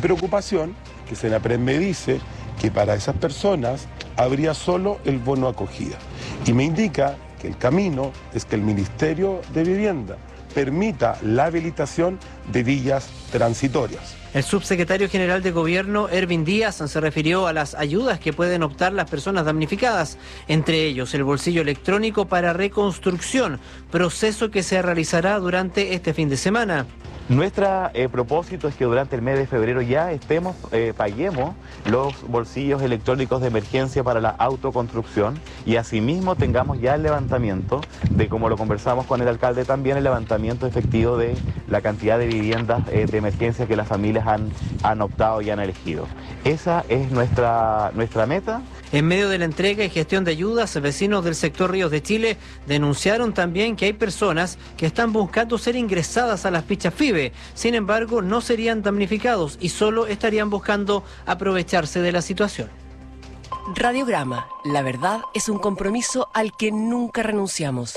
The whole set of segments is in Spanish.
preocupación que Senapred me dice que para esas personas habría solo el bono acogida. Y me indica que el camino es que el Ministerio de Vivienda permita la habilitación de villas transitorias. El subsecretario general de Gobierno, Ervin Díaz, se refirió a las ayudas que pueden optar las personas damnificadas, entre ellos el bolsillo electrónico para reconstrucción, proceso que se realizará durante este fin de semana. Nuestro propósito es que durante el mes de febrero ya paguemos los bolsillos electrónicos de emergencia para la autoconstrucción y asimismo tengamos ya el levantamiento de, como lo conversamos con el alcalde también, el levantamiento efectivo de la cantidad de viviendas de emergencia que las familias han optado y han elegido. Esa es nuestra meta. En medio de la entrega y gestión de ayudas, vecinos del sector Ríos de Chile denunciaron también que hay personas que están buscando ser ingresadas a las fichas FIBE. Sin embargo, no serían damnificados y solo estarían buscando aprovecharse de la situación. Radiograma. La verdad es un compromiso al que nunca renunciamos.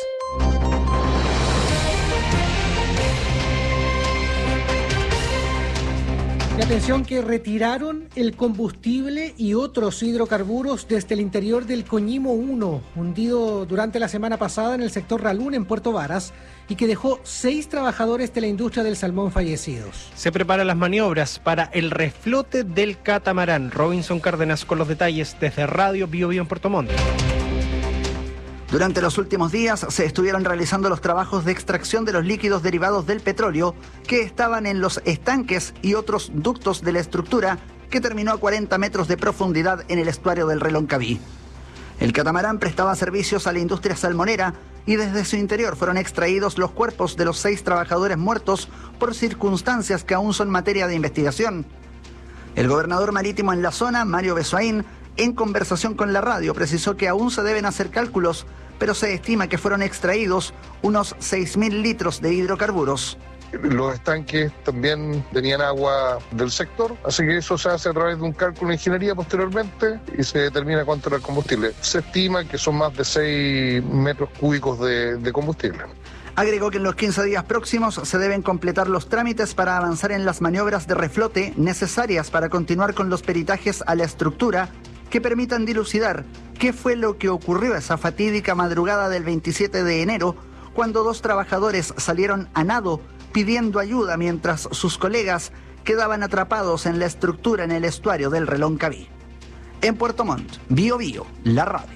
Y atención que retiraron el combustible y otros hidrocarburos desde el interior del Coñimo 1, hundido durante la semana pasada en el sector Ralún en Puerto Varas, y que dejó 6 trabajadores de la industria del salmón fallecidos. Se preparan las maniobras para el reflote del catamarán. Robinson Cárdenas con los detalles desde Radio Bio Bio en Puerto Montt. Durante los últimos días se estuvieron realizando los trabajos de extracción de los líquidos derivados del petróleo que estaban en los estanques y otros ductos de la estructura que terminó a 40 metros de profundidad en el estuario del Reloncaví. El catamarán prestaba servicios a la industria salmonera y desde su interior fueron extraídos los cuerpos de los 6 trabajadores muertos por circunstancias que aún son materia de investigación. El gobernador marítimo en la zona, Mario Besoaín, en conversación con la radio, precisó que aún se deben hacer cálculos, pero se estima que fueron extraídos unos 6.000 litros de hidrocarburos. Los estanques también tenían agua del sector, así que eso se hace a través de un cálculo de ingeniería posteriormente y se determina cuánto era el combustible. Se estima que son más de 6 metros cúbicos de combustible. Agregó que en los 15 días próximos se deben completar los trámites para avanzar en las maniobras de reflote necesarias para continuar con los peritajes a la estructura que permitan dilucidar qué fue lo que ocurrió esa fatídica madrugada del 27 de enero, cuando 2 trabajadores salieron a nado pidiendo ayuda mientras sus colegas quedaban atrapados en la estructura en el estuario del Reloncaví. En Puerto Montt, Bio Bio, la radio.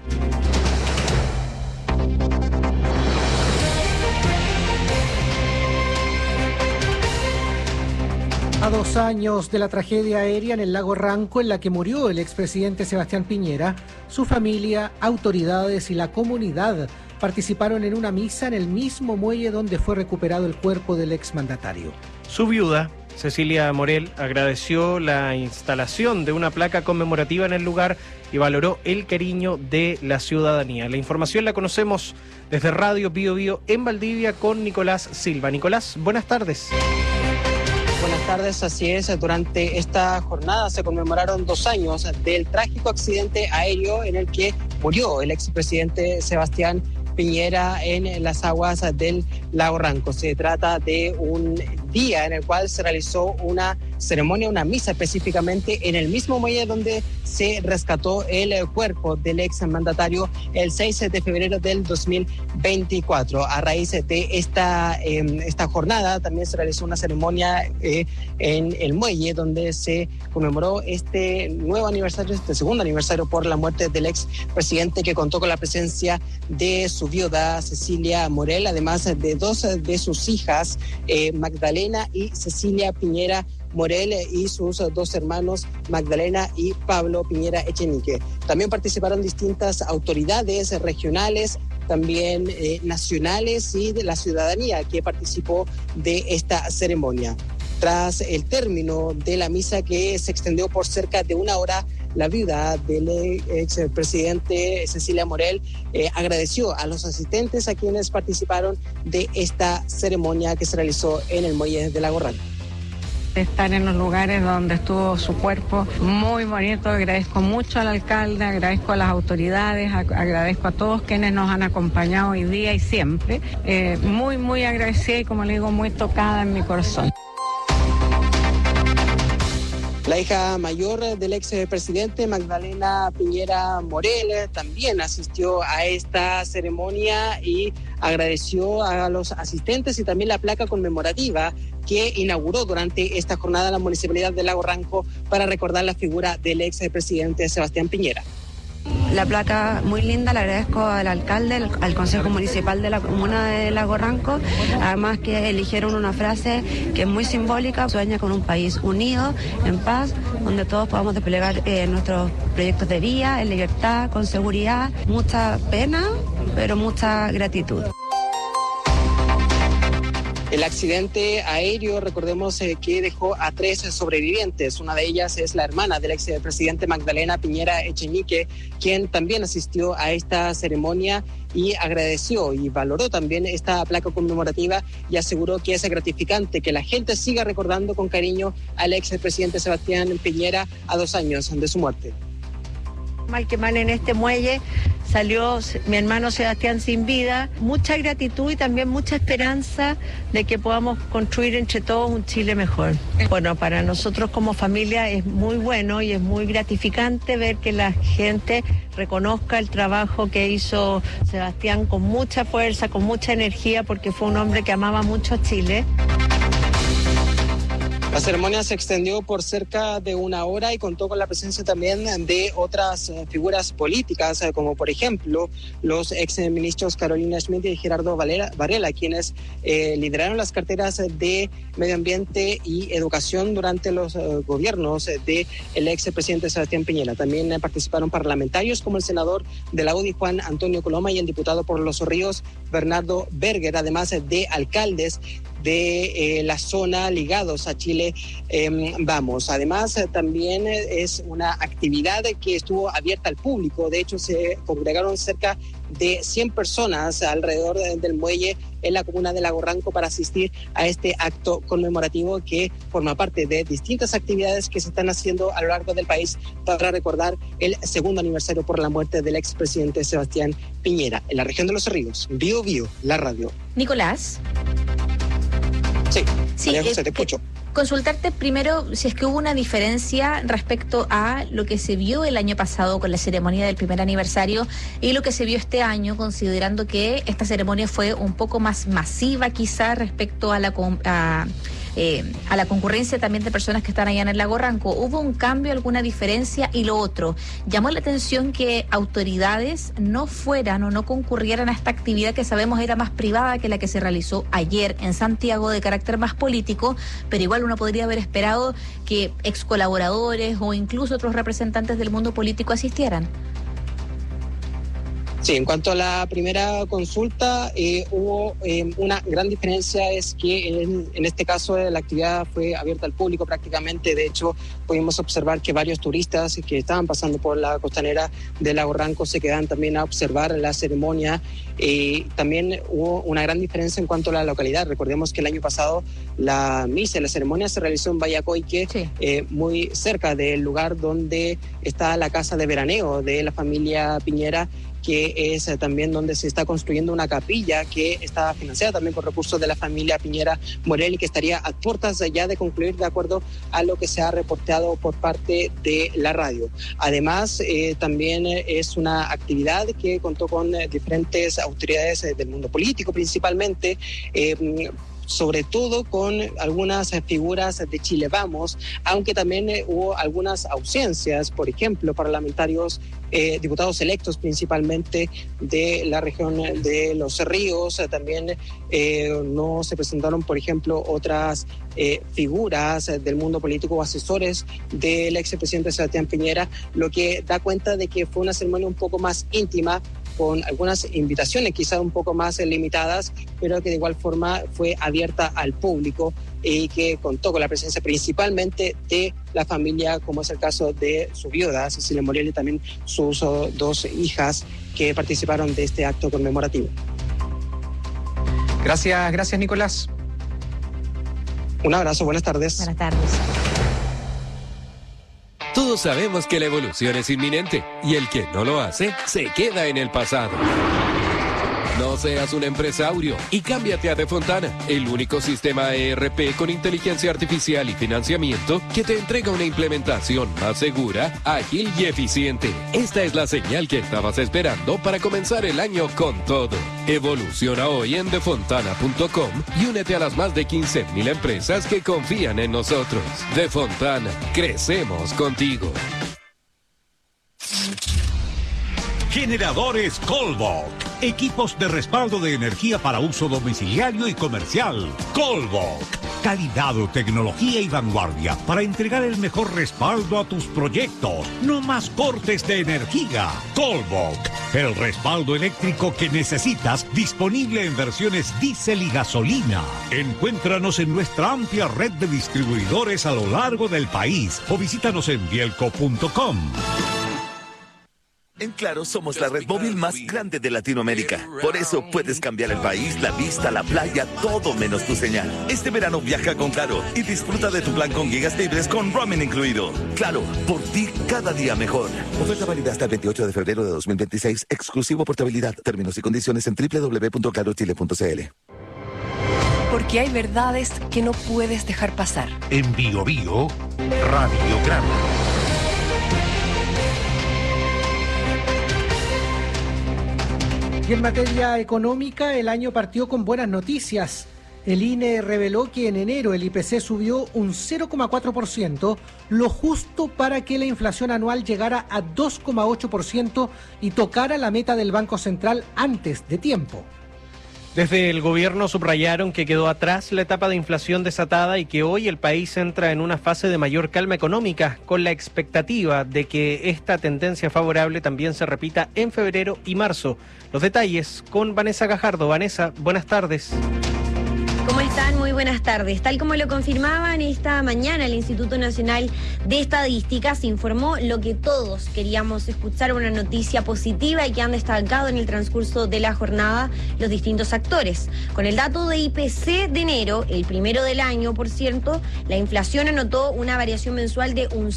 A 2 años de la tragedia aérea en el lago Ranco en la que murió el expresidente Sebastián Piñera, su familia, autoridades y la comunidad participaron en una misa en el mismo muelle donde fue recuperado el cuerpo del exmandatario. Su viuda, Cecilia Morel, agradeció la instalación de una placa conmemorativa en el lugar y valoró el cariño de la ciudadanía. La información la conocemos desde Radio Bio Bio en Valdivia con Nicolás Silva. Nicolás, buenas tardes. Buenas tardes, así es. Durante esta jornada se conmemoraron 2 años del trágico accidente aéreo en el que murió el expresidente Sebastián Piñera en las aguas del lago Ranco. Se trata de un día en el cual se realizó una ceremonia, una misa específicamente en el mismo muelle donde se rescató el cuerpo del exmandatario el 6 de febrero del 2024. A raíz de esta jornada también se realizó una ceremonia en el muelle donde se conmemoró este nuevo aniversario, este segundo aniversario por la muerte del expresidente, que contó con la presencia de su viuda Cecilia Morel, además de 2 de sus hijas, Magdalena y Cecilia Piñera Morel, y sus 2 hermanos, Magdalena y Pablo Piñera Echenique. También participaron distintas autoridades regionales, también nacionales, y de la ciudadanía que participó de esta ceremonia. Tras el término de la misa, que se extendió por cerca de 1 hora, la viuda del expresidente Cecilia Morel agradeció a los asistentes a quienes participaron de esta ceremonia que se realizó en el muelle de Lago Ranco. Estar en los lugares donde estuvo su cuerpo, muy bonito. Agradezco mucho al alcalde, agradezco a las autoridades, agradezco a todos quienes nos han acompañado hoy día y siempre. Muy agradecida y, como le digo, muy tocada en mi corazón. La hija mayor del expresidente, Magdalena Piñera Morel, también asistió a esta ceremonia y agradeció a los asistentes y también la placa conmemorativa que inauguró durante esta jornada la Municipalidad de Lago Ranco para recordar la figura del expresidente Sebastián Piñera. La placa muy linda, le agradezco al alcalde, al Consejo Municipal de la Comuna de Lago Ranco, además que eligieron una frase que es muy simbólica: sueña con un país unido, en paz, donde todos podamos desplegar nuestros proyectos de vía, en libertad, con seguridad. Mucha pena, pero mucha gratitud. El accidente aéreo, recordemos que dejó a 3 sobrevivientes. Una de ellas es la hermana del expresidente Magdalena Piñera Echenique, quien también asistió a esta ceremonia y agradeció y valoró también esta placa conmemorativa y aseguró que es gratificante que la gente siga recordando con cariño al expresidente Sebastián Piñera a 2 años de su muerte. Mal que mal, en este muelle salió mi hermano Sebastián sin vida. Mucha gratitud y también mucha esperanza de que podamos construir entre todos un Chile mejor. Bueno, para nosotros como familia es muy bueno y es muy gratificante ver que la gente reconozca el trabajo que hizo Sebastián con mucha fuerza, con mucha energía, porque fue un hombre que amaba mucho a Chile. La ceremonia se extendió por cerca de 1 hora y contó con la presencia también de otras figuras políticas, como por ejemplo los exministros Carolina Schmidt y Gerardo Varela, quienes lideraron las carteras de Medio Ambiente y Educación durante los gobiernos del expresidente Sebastián Piñera. También participaron parlamentarios como el senador de la UDI, Juan Antonio Coloma, y el diputado por Los Ríos, Bernardo Berger, además de alcaldes de la zona ligados a Chile Vamos. Además, también es una actividad que estuvo abierta al público. De hecho, se congregaron cerca de 100 personas alrededor del muelle en la comuna de Lago Ranco para asistir a este acto conmemorativo que forma parte de distintas actividades que se están haciendo a lo largo del país para recordar el 2º aniversario por la muerte del expresidente Sebastián Piñera. En la región de Los Ríos, Bio Bio, la radio. Nicolás. Sí, José, te escucho. Consultarte primero si es que hubo una diferencia respecto a lo que se vio el año pasado con la ceremonia del 1er aniversario y lo que se vio este año, considerando que esta ceremonia fue un poco más masiva quizá respecto a la concurrencia también de personas que están allá en el Lago Ranco. ¿Hubo un cambio, alguna diferencia? Y lo otro, llamó la atención que autoridades no fueran o no concurrieran a esta actividad que sabemos era más privada que la que se realizó ayer en Santiago, de carácter más político, pero igual uno podría haber esperado que ex colaboradores o incluso otros representantes del mundo político asistieran. Sí, en cuanto a la primera consulta, hubo una gran diferencia, es que en este caso la actividad fue abierta al público prácticamente. De hecho, pudimos observar que varios turistas que estaban pasando por la costanera de Lago Ranco se quedan también a observar la ceremonia. También hubo una gran diferencia en cuanto a la localidad. Recordemos que el año pasado la misa, la ceremonia se realizó en Vallacoique, muy cerca del lugar donde está la casa de veraneo de la familia Piñera, que es también donde se está construyendo una capilla que está financiada también por recursos de la familia Piñera Morel y que estaría a puertas ya de concluir, de acuerdo a lo que se ha reporteado por parte de la radio. Además, también es una actividad que contó con diferentes autoridades del mundo político principalmente, sobre todo con algunas figuras de Chile Vamos, aunque también hubo algunas ausencias, por ejemplo, parlamentarios, diputados electos principalmente de la región de Los Ríos. También no se presentaron, por ejemplo, otras figuras del mundo político o asesores del expresidente Sebastián Piñera, lo que da cuenta de que fue una ceremonia un poco más íntima, con algunas invitaciones quizás un poco más limitadas, pero que de igual forma fue abierta al público y que contó con la presencia principalmente de la familia, como es el caso de su viuda, Cecilia Morel, y también sus 2 hijas que participaron de este acto conmemorativo. Gracias Nicolás. Un abrazo, buenas tardes. Buenas tardes. Todos sabemos que la evolución es inminente y el que no lo hace se queda en el pasado. No seas un empresario y cámbiate a Defontana, el único sistema ERP con inteligencia artificial y financiamiento que te entrega una implementación más segura, ágil y eficiente. Esta es la señal que estabas esperando para comenzar el año con todo. Evoluciona hoy en defontana.com y únete a las más de 15,000 empresas que confían en nosotros. Defontana, crecemos contigo. Generadores Colbok. Equipos de respaldo de energía para uso domiciliario y comercial. Colbok. Calidad, tecnología y vanguardia para entregar el mejor respaldo a tus proyectos. No más cortes de energía. Colbok. El respaldo eléctrico que necesitas, disponible en versiones diésel y gasolina. Encuéntranos en nuestra amplia red de distribuidores a lo largo del país o visítanos en bielco.com. En Claro somos la red móvil más grande de Latinoamérica. Por eso puedes cambiar el país, la vista, la playa, todo menos tu señal. Este verano viaja con Claro y disfruta de tu plan con gigas libres con roaming incluido. Claro, por ti cada día mejor. Oferta válida hasta el 28 de febrero de 2026. Exclusivo portabilidad. Términos y condiciones en www.clarochile.cl. Porque hay verdades que no puedes dejar pasar. En Bio Bio, Radiograma. Y en materia económica, el año partió con buenas noticias. El INE reveló que en enero el IPC subió un 0,4%, lo justo para que la inflación anual llegara a 2,8% y tocara la meta del Banco Central antes de tiempo. Desde el gobierno subrayaron que quedó atrás la etapa de inflación desatada y que hoy el país entra en una fase de mayor calma económica, con la expectativa de que esta tendencia favorable también se repita en febrero y marzo. Los detalles con Vanessa Gajardo. Vanessa, buenas tardes. ¿Cómo están? Muy buenas tardes. Tal como lo confirmaban esta mañana el Instituto Nacional de Estadística, se informó lo que todos queríamos escuchar, una noticia positiva y que han destacado en el transcurso de la jornada los distintos actores. Con el dato de IPC de enero, el primero del año, por cierto, la inflación anotó una variación mensual de un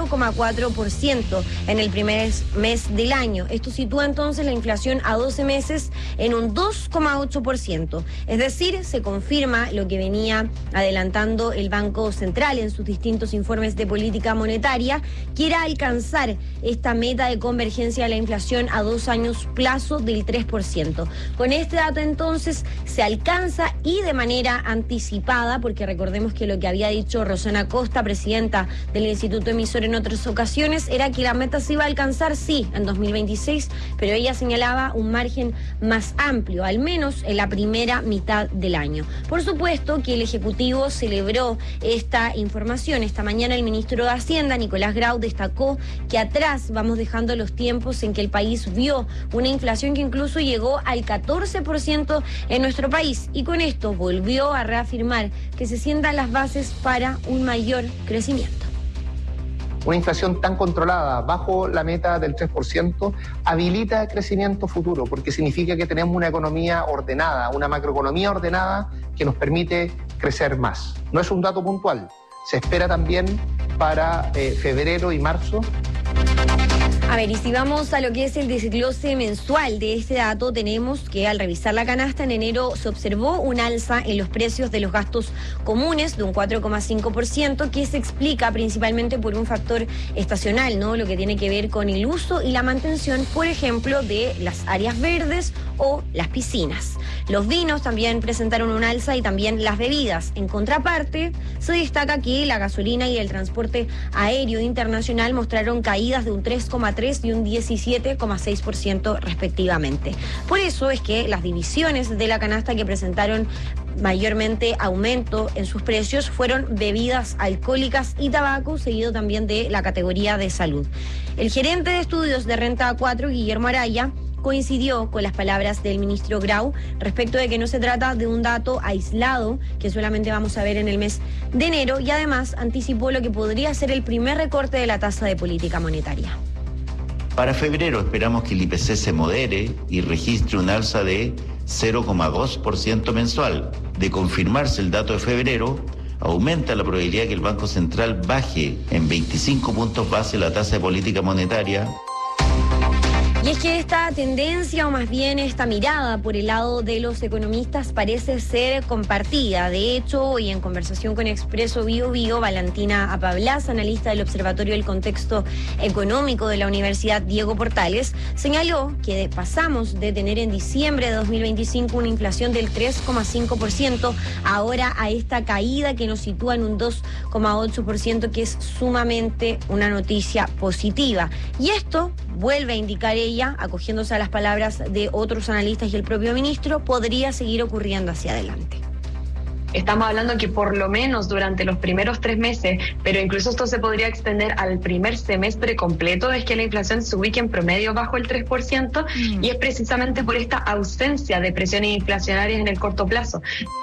0,4% en el primer mes del año. Esto sitúa entonces la inflación a 12 meses en un 2,8%. Es decir, se confirma lo que venía adelantando el Banco Central en sus distintos informes de política monetaria, que era alcanzar esta meta de convergencia de la inflación a 2 años plazo del 3%. Con este dato entonces se alcanza y de manera anticipada, porque recordemos que lo que había dicho Rosana Costa, presidenta del Instituto Emisor en otras ocasiones, era que la meta se iba a alcanzar sí en 2026, pero ella señalaba un margen más amplio, al menos en la primera mitad del año. Por supuesto que el Ejecutivo celebró esta información. Esta mañana el ministro de Hacienda, Nicolás Grau, destacó que atrás vamos dejando los tiempos en que el país vio una inflación que incluso llegó al 14% en nuestro país. Y con esto volvió a reafirmar que se sientan las bases para un mayor crecimiento. Una inflación tan controlada, bajo la meta del 3%, habilita crecimiento futuro, porque significa que tenemos una economía ordenada, una macroeconomía ordenada que nos permite crecer más. No es un dato puntual, se espera también para febrero y marzo. A ver, y si vamos a lo que es el desglose mensual de este dato, tenemos que al revisar la canasta en enero se observó un alza en los precios de los gastos comunes de un 4,5%, que se explica principalmente por un factor estacional, ¿no? Lo que tiene que ver con el uso y la mantención, por ejemplo, de las áreas verdes o las piscinas. Los vinos también presentaron un alza y también las bebidas. En contraparte, se destaca que la gasolina y el transporte aéreo internacional mostraron caídas de un 3,3% y un 17,6% respectivamente. Por eso es que las divisiones de la canasta que presentaron mayormente aumento en sus precios fueron bebidas alcohólicas y tabaco, seguido también de la categoría de salud. El gerente de estudios de Renta 4, Guillermo Araya, coincidió con las palabras del ministro Grau respecto de que no se trata de un dato aislado que solamente vamos a ver en el mes de enero, y además anticipó lo que podría ser el primer recorte de la tasa de política monetaria. Para febrero esperamos que el IPC se modere y registre un alza de 0,2% mensual. De confirmarse el dato de febrero, aumenta la probabilidad que el Banco Central baje en 25 puntos base la tasa de política monetaria. Y es que esta tendencia, o más bien esta mirada por el lado de los economistas, parece ser compartida. De hecho, y en conversación con Expreso Bio, Valentina Apablas, analista del Observatorio del Contexto Económico de la Universidad Diego Portales, señaló que pasamos de tener en diciembre de 2025 una inflación del 3,5% ahora a esta caída que nos sitúa en un 2,8%, que es sumamente una noticia positiva. Y esto, vuelve a indicar ella, acogiéndose a las palabras de otros analistas y el propio ministro, podría seguir ocurriendo hacia adelante. Estamos hablando que por lo menos durante los primeros 3 meses, pero incluso esto se podría extender al primer semestre completo, es que la inflación se ubique en promedio bajo el 3%, y es precisamente por esta ausencia de presiones inflacionarias en el corto plazo.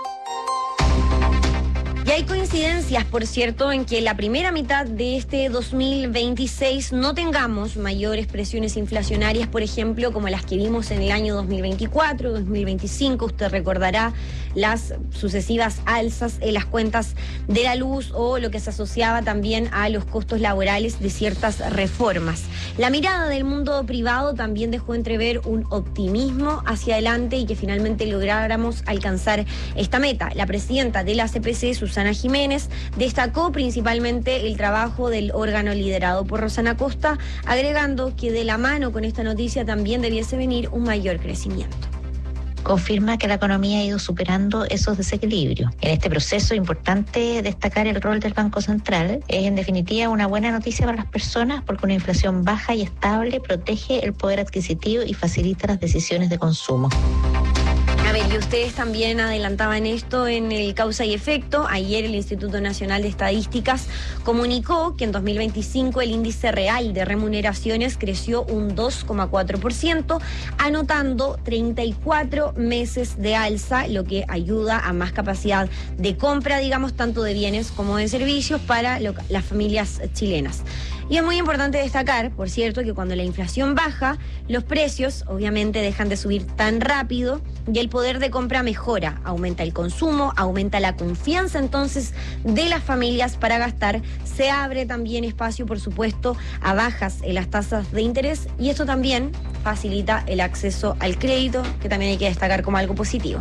Y hay coincidencias, por cierto, en que la primera mitad de este 2026 no tengamos mayores presiones inflacionarias, por ejemplo, como las que vimos en el año 2024, 2025. Usted recordará las sucesivas alzas en las cuentas de la luz o lo que se asociaba también a los costos laborales de ciertas reformas. La mirada del mundo privado también dejó entrever un optimismo hacia adelante y que finalmente lográramos alcanzar esta meta. La presidenta de la CPC, Susana Jiménez, destacó principalmente el trabajo del órgano liderado por Rosana Costa, agregando que de la mano con esta noticia también debiese venir un mayor crecimiento. Confirma que la economía ha ido superando esos desequilibrios. En este proceso, importante destacar el rol del Banco Central. Es en definitiva una buena noticia para las personas porque una inflación baja y estable protege el poder adquisitivo y facilita las decisiones de consumo. A ver, y ustedes también adelantaban esto en el causa y efecto. Ayer el Instituto Nacional de Estadísticas comunicó que en 2025 el índice real de remuneraciones creció un 2,4%, anotando 34 meses de alza, lo que ayuda a más capacidad de compra, digamos, tanto de bienes como de servicios para las familias chilenas. Y es muy importante destacar, por cierto, que cuando la inflación baja, los precios obviamente dejan de subir tan rápido y el poder de compra mejora, aumenta el consumo, aumenta la confianza entonces de las familias para gastar, se abre también espacio, por supuesto, a bajas en las tasas de interés y esto también facilita el acceso al crédito, que también hay que destacar como algo positivo.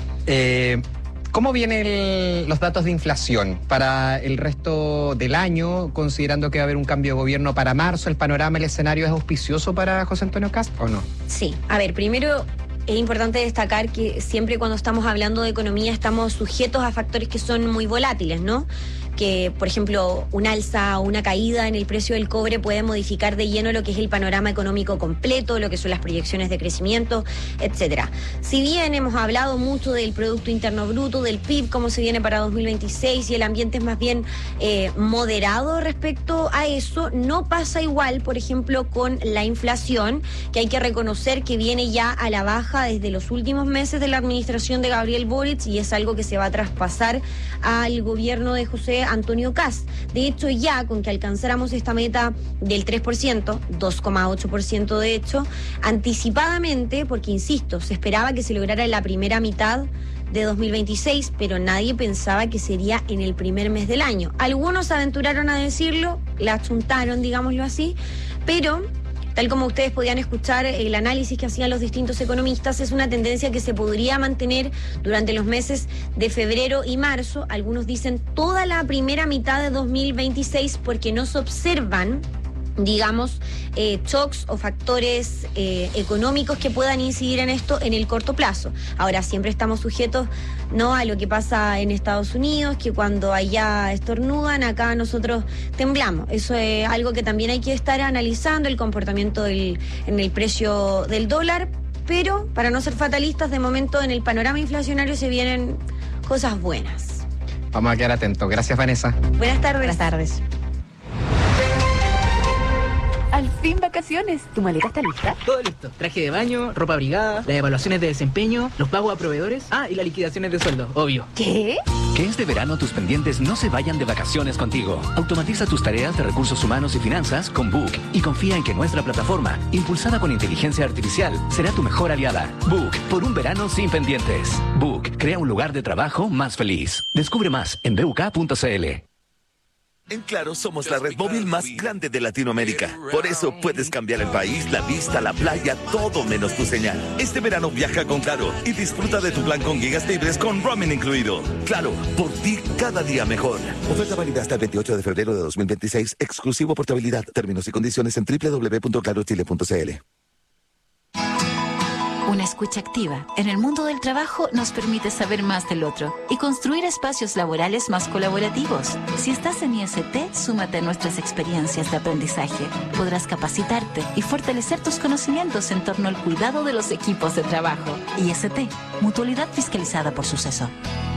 ¿Cómo vienen los datos de inflación para el resto del año, considerando que va a haber un cambio de gobierno para marzo? ¿El panorama, el escenario es auspicioso para José Antonio Kast o no? Sí, a ver, primero es importante destacar que siempre cuando estamos hablando de economía estamos sujetos a factores que son muy volátiles, ¿no? Que, por ejemplo, un alza o una caída en el precio del cobre puede modificar de lleno lo que es el panorama económico completo, lo que son las proyecciones de crecimiento, etcétera. Si bien hemos hablado mucho del Producto Interno Bruto, del PIB, cómo se viene para 2026, y el ambiente es más bien moderado respecto a eso, no pasa igual, por ejemplo, con la inflación, que hay que reconocer que viene ya a la baja desde los últimos meses de la administración de Gabriel Boric y es algo que se va a traspasar al gobierno de José Antonio Kast. De hecho, ya con que alcanzáramos esta meta del 3%, 2,8% de hecho, anticipadamente, porque insisto, se esperaba que se lograra en la primera mitad de 2026, pero nadie pensaba que sería en el primer mes del año. Algunos se aventuraron a decirlo, la achuntaron, digámoslo así, pero tal como ustedes podían escuchar el análisis que hacían los distintos economistas, es una tendencia que se podría mantener durante los meses de febrero y marzo. Algunos dicen toda la primera mitad de 2026 porque no se observan, digamos, shocks o factores económicos que puedan incidir en esto en el corto plazo. Ahora, siempre estamos sujetos, ¿no?, a lo que pasa en Estados Unidos, que cuando allá estornudan, acá nosotros temblamos. Eso es algo que también hay que estar analizando, el comportamiento en el precio del dólar, pero para no ser fatalistas, de momento en el panorama inflacionario se vienen cosas buenas. Vamos a quedar atentos. Gracias, Vanessa. Buenas tardes. Buenas tardes. Al fin vacaciones. ¿Tu maleta está lista? Todo listo. Traje de baño, ropa abrigada, las evaluaciones de desempeño, los pagos a proveedores. Y las liquidaciones de sueldo, obvio. ¿Qué? Que este verano tus pendientes no se vayan de vacaciones contigo. Automatiza tus tareas de recursos humanos y finanzas con Book y confía en que nuestra plataforma, impulsada con inteligencia artificial, será tu mejor aliada. Book, por un verano sin pendientes. Book, crea un lugar de trabajo más feliz. Descubre más en buk.cl. En Claro somos la red móvil más grande de Latinoamérica. Por eso puedes cambiar el país, la vista, la playa, todo menos tu señal. Este verano viaja con Claro y disfruta de tu plan con gigas libres con roaming incluido. Claro, por ti cada día mejor. Oferta válida hasta el 28 de febrero de 2026. Exclusivo portabilidad. Términos y condiciones en www.clarochile.cl. Una escucha activa en el mundo del trabajo nos permite saber más del otro y construir espacios laborales más colaborativos. Si estás en IST, súmate a nuestras experiencias de aprendizaje. Podrás capacitarte y fortalecer tus conocimientos en torno al cuidado de los equipos de trabajo. IST, mutualidad fiscalizada por Suceso.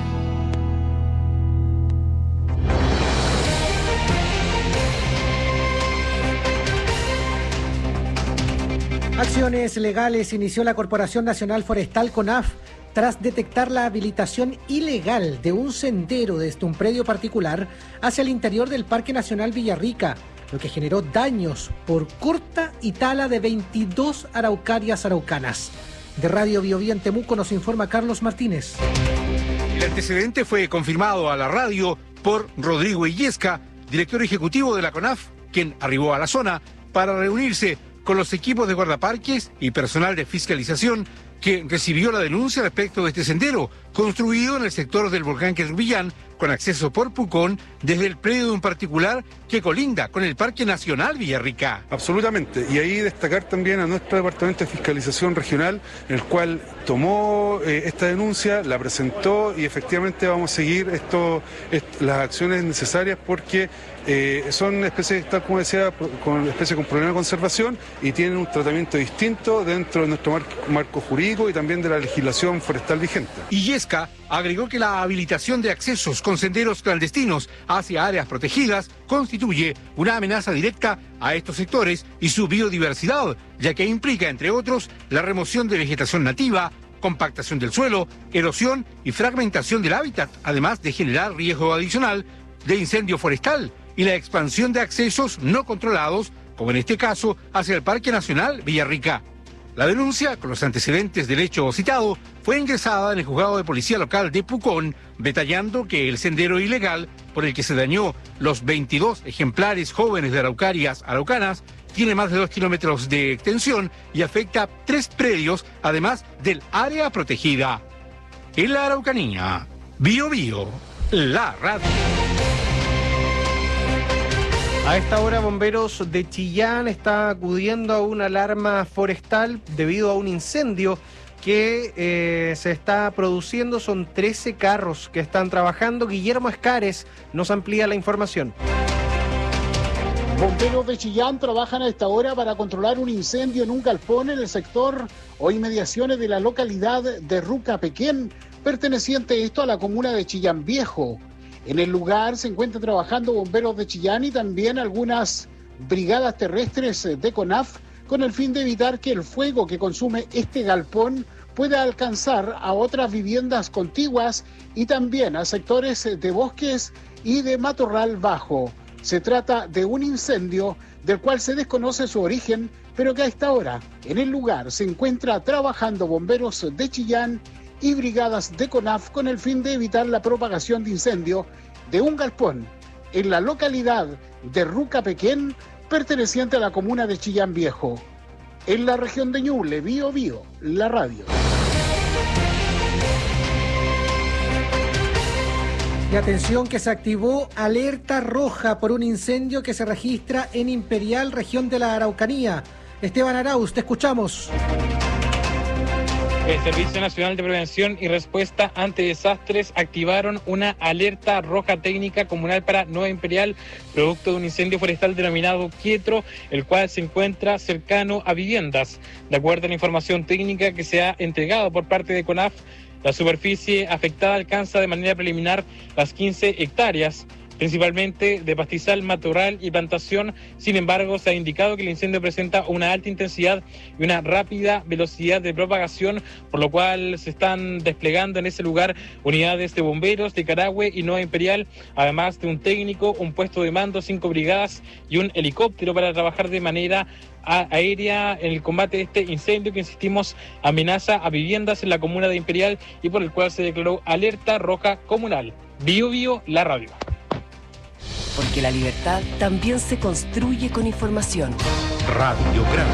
Acciones legales inició la Corporación Nacional Forestal CONAF tras detectar la habilitación ilegal de un sendero desde un predio particular hacia el interior del Parque Nacional Villarrica, lo que generó daños por corta y tala de 22 araucarias araucanas. De Radio Biobío en Temuco nos informa Carlos Martínez. El antecedente fue confirmado a la radio por Rodrigo Illesca, director ejecutivo de la CONAF, quien arribó a la zona para reunirse con los equipos de guardaparques y personal de fiscalización que recibió la denuncia respecto de este sendero, construido en el sector del volcán Querubillán, con acceso por Pucón, desde el predio de un particular que colinda con el Parque Nacional Villarrica. Absolutamente, y ahí destacar también a nuestro Departamento de Fiscalización Regional, el cual tomó esta denuncia, la presentó y efectivamente vamos a seguir las acciones necesarias porque son especies, tal como decía, especies con problema de conservación y tienen un tratamiento distinto dentro de nuestro marco jurídico y también de la legislación forestal vigente. Illesca agregó que la habilitación de accesos con senderos clandestinos hacia áreas protegidas constituye una amenaza directa a estos sectores y su biodiversidad, ya que implica, entre otros, la remoción de vegetación nativa, compactación del suelo, erosión y fragmentación del hábitat, además de generar riesgo adicional de incendio forestal y la expansión de accesos no controlados, como en este caso, hacia el Parque Nacional Villarrica. La denuncia, con los antecedentes del hecho citado, fue ingresada en el juzgado de policía local de Pucón, detallando que el sendero ilegal por el que se dañó los 22 ejemplares jóvenes de araucarias araucanas tiene más de 2 kilómetros de extensión y afecta 3 predios, además del área protegida. En la Araucanía, Biobío, la radio. A esta hora, bomberos de Chillán está acudiendo a una alarma forestal debido a un incendio que se está produciendo. Son 13 carros que están trabajando. Guillermo Escares nos amplía la información. Bomberos de Chillán trabajan a esta hora para controlar un incendio en un galpón en el sector o inmediaciones de la localidad de Rucapequén, perteneciente esto a la comuna de Chillán Viejo. En el lugar se encuentran trabajando bomberos de Chillán y también algunas brigadas terrestres de CONAF con el fin de evitar que el fuego que consume este galpón pueda alcanzar a otras viviendas contiguas y también a sectores de bosques y de matorral bajo. Se trata de un incendio del cual se desconoce su origen, pero que a esta hora en el lugar se encuentra trabajando bomberos de Chillán y brigadas de CONAF con el fin de evitar la propagación de incendio de un galpón en la localidad de Rucapequén, perteneciente a la comuna de Chillán Viejo. En la región de Ñuble, Biobío, la radio. Y atención que se activó alerta roja por un incendio que se registra en Imperial, región de la Araucanía. Esteban Arauz, te escuchamos. El Servicio Nacional de Prevención y Respuesta ante Desastres activaron una alerta roja técnica comunal para Nueva Imperial, producto de un incendio forestal denominado Quietro, el cual se encuentra cercano a viviendas. De acuerdo a la información técnica que se ha entregado por parte de CONAF, la superficie afectada alcanza de manera preliminar las 15 hectáreas, principalmente de pastizal, matorral y plantación. Sin embargo, se ha indicado que el incendio presenta una alta intensidad y una rápida velocidad de propagación, por lo cual se están desplegando en ese lugar unidades de bomberos de Carahue y Nueva Imperial, además de un técnico, un puesto de mando, 5 brigadas y un helicóptero para trabajar de manera aérea en el combate de este incendio que, insistimos, amenaza a viviendas en la comuna de Imperial y por el cual se declaró alerta roja comunal. Biobío, la radio. porque la libertad también se construye con información. Radiograma.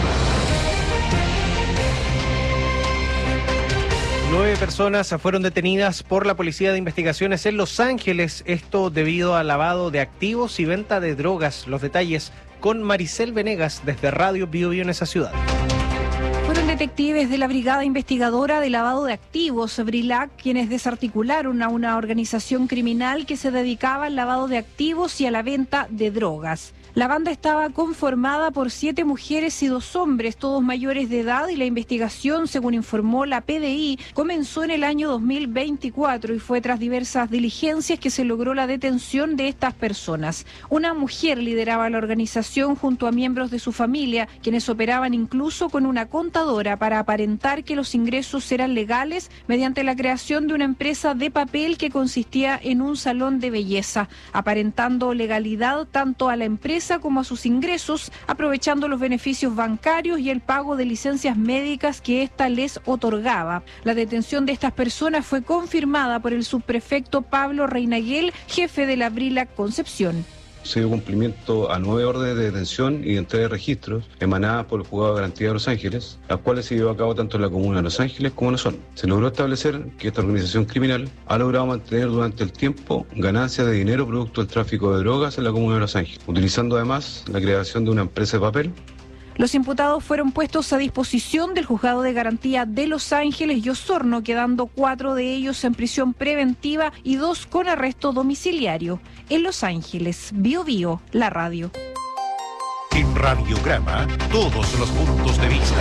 9 personas fueron detenidas por la Policía de Investigaciones en Los Ángeles, esto debido al lavado de activos y venta de drogas. Los detalles con Maricel Venegas desde Radio Bio Bio en esa ciudad. Fueron detectives de la Brigada Investigadora de Lavado de Activos, BRILAC, quienes desarticularon a una organización criminal que se dedicaba al lavado de activos y a la venta de drogas. La banda estaba conformada por 7 mujeres y 2 hombres, todos mayores de edad, y la investigación, según informó la PDI, comenzó en el año 2024 y fue tras diversas diligencias que se logró la detención de estas personas. Una mujer lideraba la organización junto a miembros de su familia, quienes operaban incluso con una contadora para aparentar que los ingresos eran legales mediante la creación de una empresa de papel que consistía en un salón de belleza, aparentando legalidad tanto a la empresa como a sus ingresos, aprovechando los beneficios bancarios y el pago de licencias médicas que ésta les otorgaba. La detención de estas personas fue confirmada por el subprefecto Pablo Reinaguel, jefe de la BRILAC Concepción. Se dio cumplimiento a 9 órdenes de detención y de entrega de registros emanadas por el Juzgado de Garantía de Los Ángeles, las cuales se llevó a cabo tanto en la comuna de Los Ángeles como en Osorno. Se logró establecer que esta organización criminal ha logrado mantener durante el tiempo ganancias de dinero producto del tráfico de drogas en la comuna de Los Ángeles, utilizando además la creación de una empresa de papel. Los imputados fueron puestos a disposición del Juzgado de Garantía de Los Ángeles y Osorno, quedando 4 de ellos en prisión preventiva y 2 con arresto domiciliario. En Los Ángeles, Bio Bio, la radio. En Radiograma, todos los puntos de vista.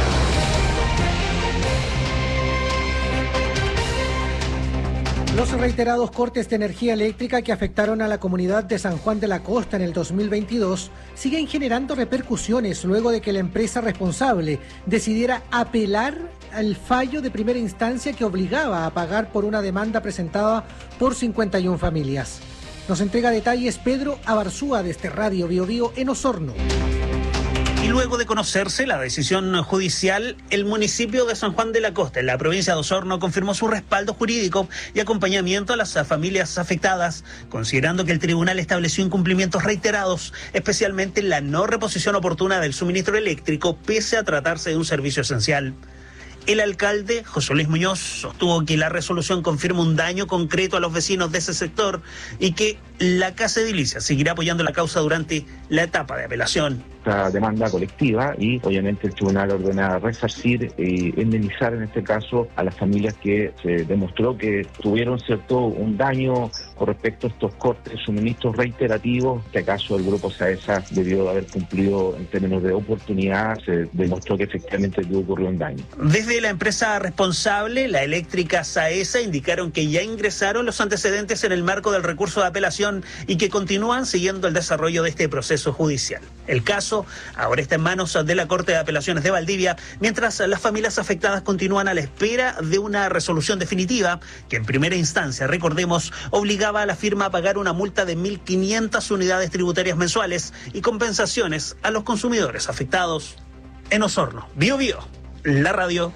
Los reiterados cortes de energía eléctrica que afectaron a la comunidad de San Juan de la Costa en el 2022 siguen generando repercusiones luego de que la empresa responsable decidiera apelar al fallo de primera instancia que obligaba a pagar por una demanda presentada por 51 familias. Nos entrega detalles Pedro Abarzúa desde Radio Bio Bio en Osorno. Y luego de conocerse la decisión judicial, el municipio de San Juan de la Costa, en la provincia de Osorno, confirmó su respaldo jurídico y acompañamiento a las familias afectadas, considerando que el tribunal estableció incumplimientos reiterados, especialmente en la no reposición oportuna del suministro eléctrico, pese a tratarse de un servicio esencial. El alcalde, José Luis Muñoz, sostuvo que la resolución confirma un daño concreto a los vecinos de ese sector y que la Casa Edilicia seguirá apoyando la causa durante la etapa de apelación. Esta demanda colectiva y obviamente el tribunal ordena resarcir e indemnizar en este caso a las familias que se demostró que tuvieron un daño con respecto a estos cortes de suministros reiterativos. En este caso el grupo SAESA debió de haber cumplido en términos de oportunidad, se demostró que efectivamente ocurrió un daño. Desde la empresa responsable, la eléctrica SAESA, indicaron que ya ingresaron los antecedentes en el marco del recurso de apelación y que continúan siguiendo el desarrollo de este proceso judicial. El caso ahora está en manos de la Corte de Apelaciones de Valdivia, mientras las familias afectadas continúan a la espera de una resolución definitiva que en primera instancia, recordemos, obligaba a la firma a pagar una multa de 1.500 unidades tributarias mensuales y compensaciones a los consumidores afectados. En Osorno, Bio Bio, la radio.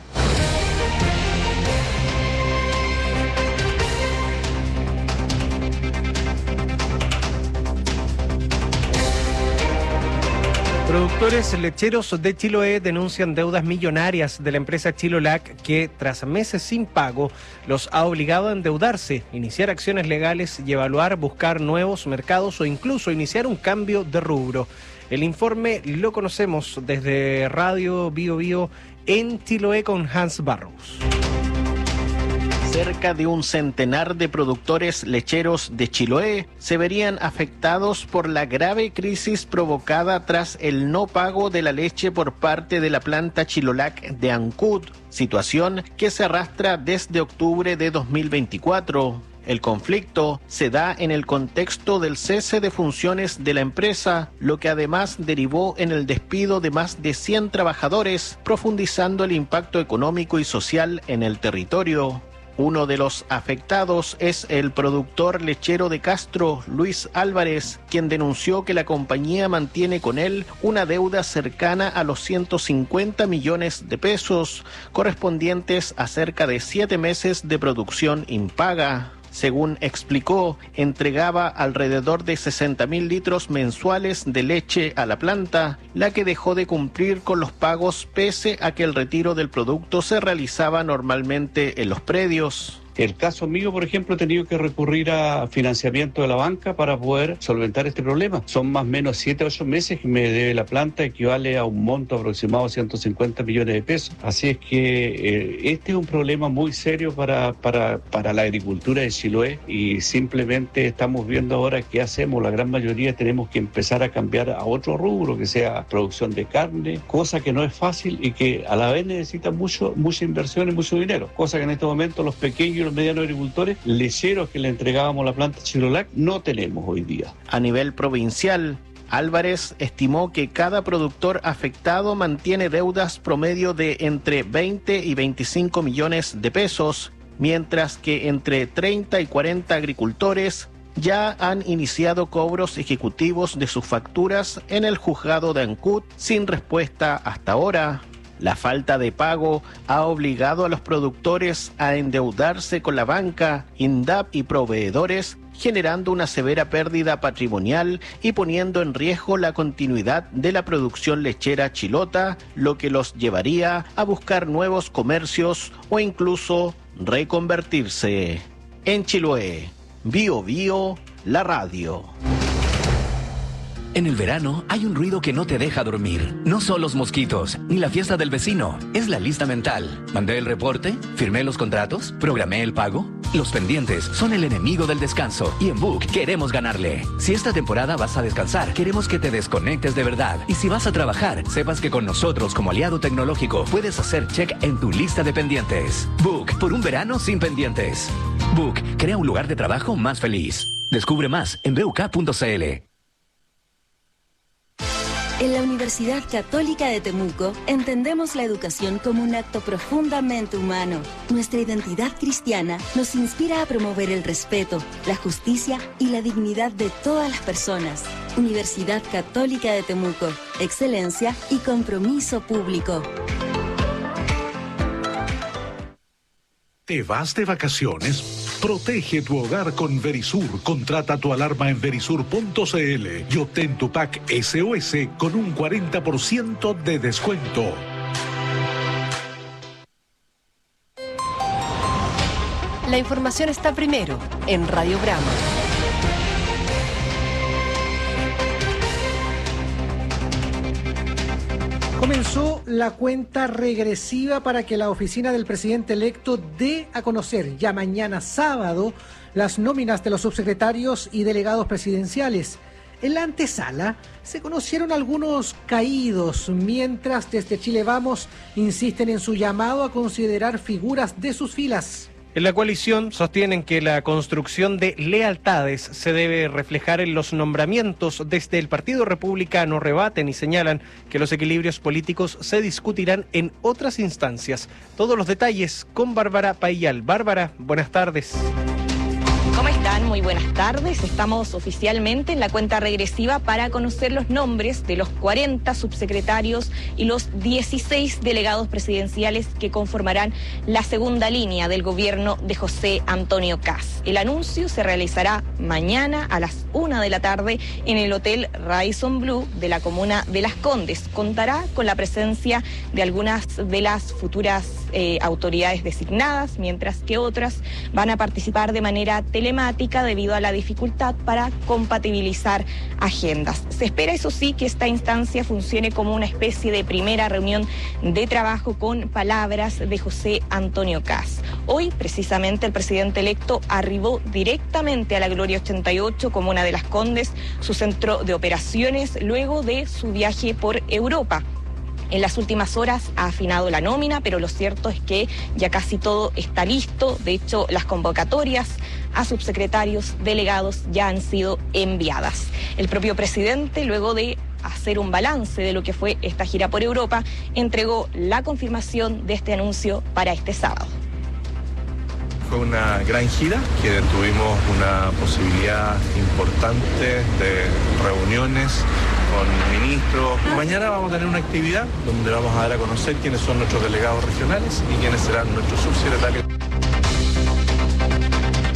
Productores lecheros de Chiloé denuncian deudas millonarias de la empresa Chilolac que, tras meses sin pago, los ha obligado a endeudarse, iniciar acciones legales y evaluar, buscar nuevos mercados o incluso iniciar un cambio de rubro. El informe lo conocemos desde Radio Bio Bio en Chiloé con Hans Barros. Cerca de un centenar de productores lecheros de Chiloé se verían afectados por la grave crisis provocada tras el no pago de la leche por parte de la planta Chilolac de Ancud, situación que se arrastra desde octubre de 2024. El conflicto se da en el contexto del cese de funciones de la empresa, lo que además derivó en el despido de más de 100 trabajadores, profundizando el impacto económico y social en el territorio. Uno de los afectados es el productor lechero de Castro, Luis Álvarez, quien denunció que la compañía mantiene con él una deuda cercana a los 150 millones de pesos, correspondientes a cerca de 7 meses de producción impaga. Según explicó, entregaba alrededor de 60.000 litros mensuales de leche a la planta, la que dejó de cumplir con los pagos pese a que el retiro del producto se realizaba normalmente en los predios. El caso mío, por ejemplo, he tenido que recurrir a financiamiento de la banca para poder solventar este problema. Son más o menos 7 o 8 meses que me debe la planta, equivale a un monto aproximado de 150 millones de pesos. Así es que este es un problema muy serio para la agricultura de Chiloé y simplemente estamos viendo ahora qué hacemos. La gran mayoría tenemos que empezar a cambiar a otro rubro, que sea producción de carne, cosa que no es fácil y que a la vez necesita mucha inversión y mucho dinero, cosa que en este momento los pequeños y los medianos agricultores lecheros que le entregábamos a la planta Chilolac no tenemos hoy día. A nivel provincial, Álvarez estimó que cada productor afectado mantiene deudas promedio de entre 20 y 25 millones de pesos, mientras que entre 30 y 40 agricultores ya han iniciado cobros ejecutivos de sus facturas en el juzgado de Ancud sin respuesta hasta ahora. La falta de pago ha obligado a los productores a endeudarse con la banca, INDAP y proveedores, generando una severa pérdida patrimonial y poniendo en riesgo la continuidad de la producción lechera chilota, lo que los llevaría a buscar nuevos comercios o incluso reconvertirse. En Chiloé, Bio Bio, la radio. En el verano hay un ruido que no te deja dormir. No son los mosquitos, ni la fiesta del vecino. Es la lista mental. ¿Mandé el reporte? ¿Firmé los contratos? ¿Programé el pago? Los pendientes son el enemigo del descanso y en Book queremos ganarle. Si esta temporada vas a descansar, queremos que te desconectes de verdad. Y si vas a trabajar, sepas que con nosotros como aliado tecnológico puedes hacer check en tu lista de pendientes. Book, por un verano sin pendientes. Book, crea un lugar de trabajo más feliz. Descubre más en buk.cl. En la Universidad Católica de Temuco entendemos la educación como un acto profundamente humano. Nuestra identidad cristiana nos inspira a promover el respeto, la justicia y la dignidad de todas las personas. Universidad Católica de Temuco, excelencia y compromiso público. ¿Te vas de vacaciones? Protege tu hogar con Verisur. Contrata tu alarma en verisur.cl y obtén tu pack SOS con un 40% de descuento. La información está primero en Radiograma. Comenzó la cuenta regresiva para que la oficina del presidente electo dé a conocer ya mañana sábado las nóminas de los subsecretarios y delegados presidenciales. En la antesala se conocieron algunos caídos, mientras desde Chile Vamos insisten en su llamado a considerar figuras de sus filas. En la coalición sostienen que la construcción de lealtades se debe reflejar en los nombramientos. Desde el Partido Republicano rebaten y señalan que los equilibrios políticos se discutirán en otras instancias. Todos los detalles con Bárbara Paillal. Bárbara, buenas tardes. ¿Cómo están? Muy buenas tardes. Estamos oficialmente en la cuenta regresiva para conocer los nombres de los 40 subsecretarios y los 16 delegados presidenciales que conformarán la segunda línea del gobierno de José Antonio Kast. El anuncio se realizará mañana a las 1 de la tarde en el Hotel Radisson Blu de la comuna de Las Condes. Contará con la presencia de algunas de las futuras autoridades designadas, mientras que otras van a participar de manera telemática debido a la dificultad para compatibilizar agendas. Se espera, eso sí, que esta instancia funcione como una especie de primera reunión de trabajo con palabras de José Antonio Kast. Hoy, precisamente, el presidente electo arribó directamente a la Gloria 88, comuna de Las Condes, su centro de operaciones, luego de su viaje por Europa. En las últimas horas ha afinado la nómina, pero lo cierto es que ya casi todo está listo. De hecho, las convocatorias a subsecretarios delegados ya han sido enviadas. El propio presidente, luego de hacer un balance de lo que fue esta gira por Europa, entregó la confirmación de este anuncio para este sábado. Fue una gran gira, que tuvimos una posibilidad importante de reuniones con ministros. Mañana vamos a tener una actividad donde vamos a dar a conocer quiénes son nuestros delegados regionales y quiénes serán nuestros subsecretarios.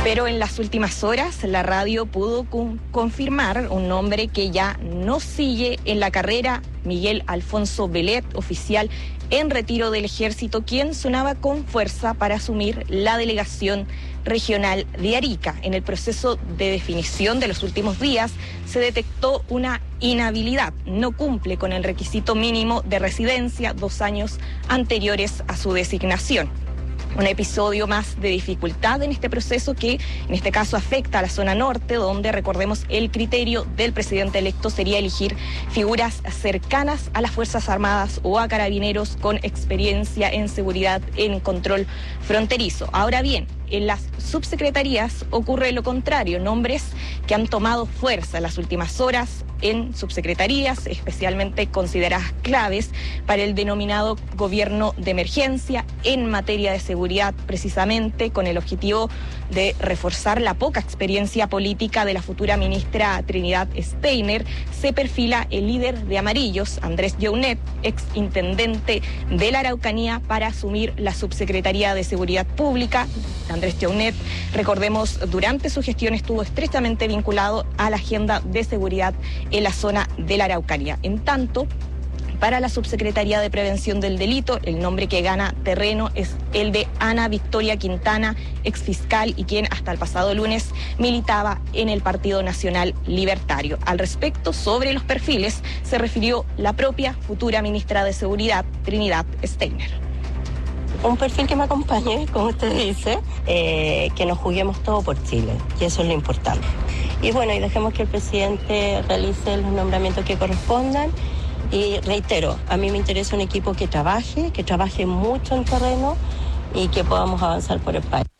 Pero en las últimas horas la radio pudo confirmar un nombre que ya no sigue en la carrera: Miguel Alfonso Belet, oficial en retiro del Ejército, quien sonaba con fuerza para asumir la delegación regional de Arica. En el proceso de definición de los últimos días se detectó una inhabilidad. No cumple con el requisito mínimo de residencia 2 años anteriores a su designación. Un episodio más de dificultad en este proceso que en este caso afecta a la zona norte, donde, recordemos, el criterio del presidente electo sería elegir figuras cercanas a las Fuerzas Armadas o a carabineros con experiencia en seguridad en control fronterizo. Ahora bien, en las subsecretarías ocurre lo contrario: nombres que han tomado fuerza en las últimas horas en subsecretarías, especialmente consideradas claves para el denominado gobierno de emergencia en materia de seguridad, precisamente con el objetivo de reforzar la poca experiencia política de la futura ministra Trinidad Steiner. Se perfila el líder de Amarillos, Andrés Younet, ex intendente de la Araucanía, para asumir la subsecretaría de Seguridad Pública. Andrés Younet, recordemos, durante su gestión estuvo estrechamente vinculado a la agenda de seguridad en la zona de la Araucanía. En tanto, para la Subsecretaría de Prevención del Delito, el nombre que gana terreno es el de Ana Victoria Quintana, exfiscal y quien hasta el pasado lunes militaba en el Partido Nacional Libertario. Al respecto, sobre los perfiles, se refirió la propia futura ministra de Seguridad, Trinidad Steiner. Un perfil que me acompañe, como usted dice, que nos juguemos todo por Chile, y eso es lo importante. Y bueno, y dejemos que el presidente realice los nombramientos que correspondan. Y reitero, a mí me interesa un equipo que trabaje mucho en terreno y que podamos avanzar por el país.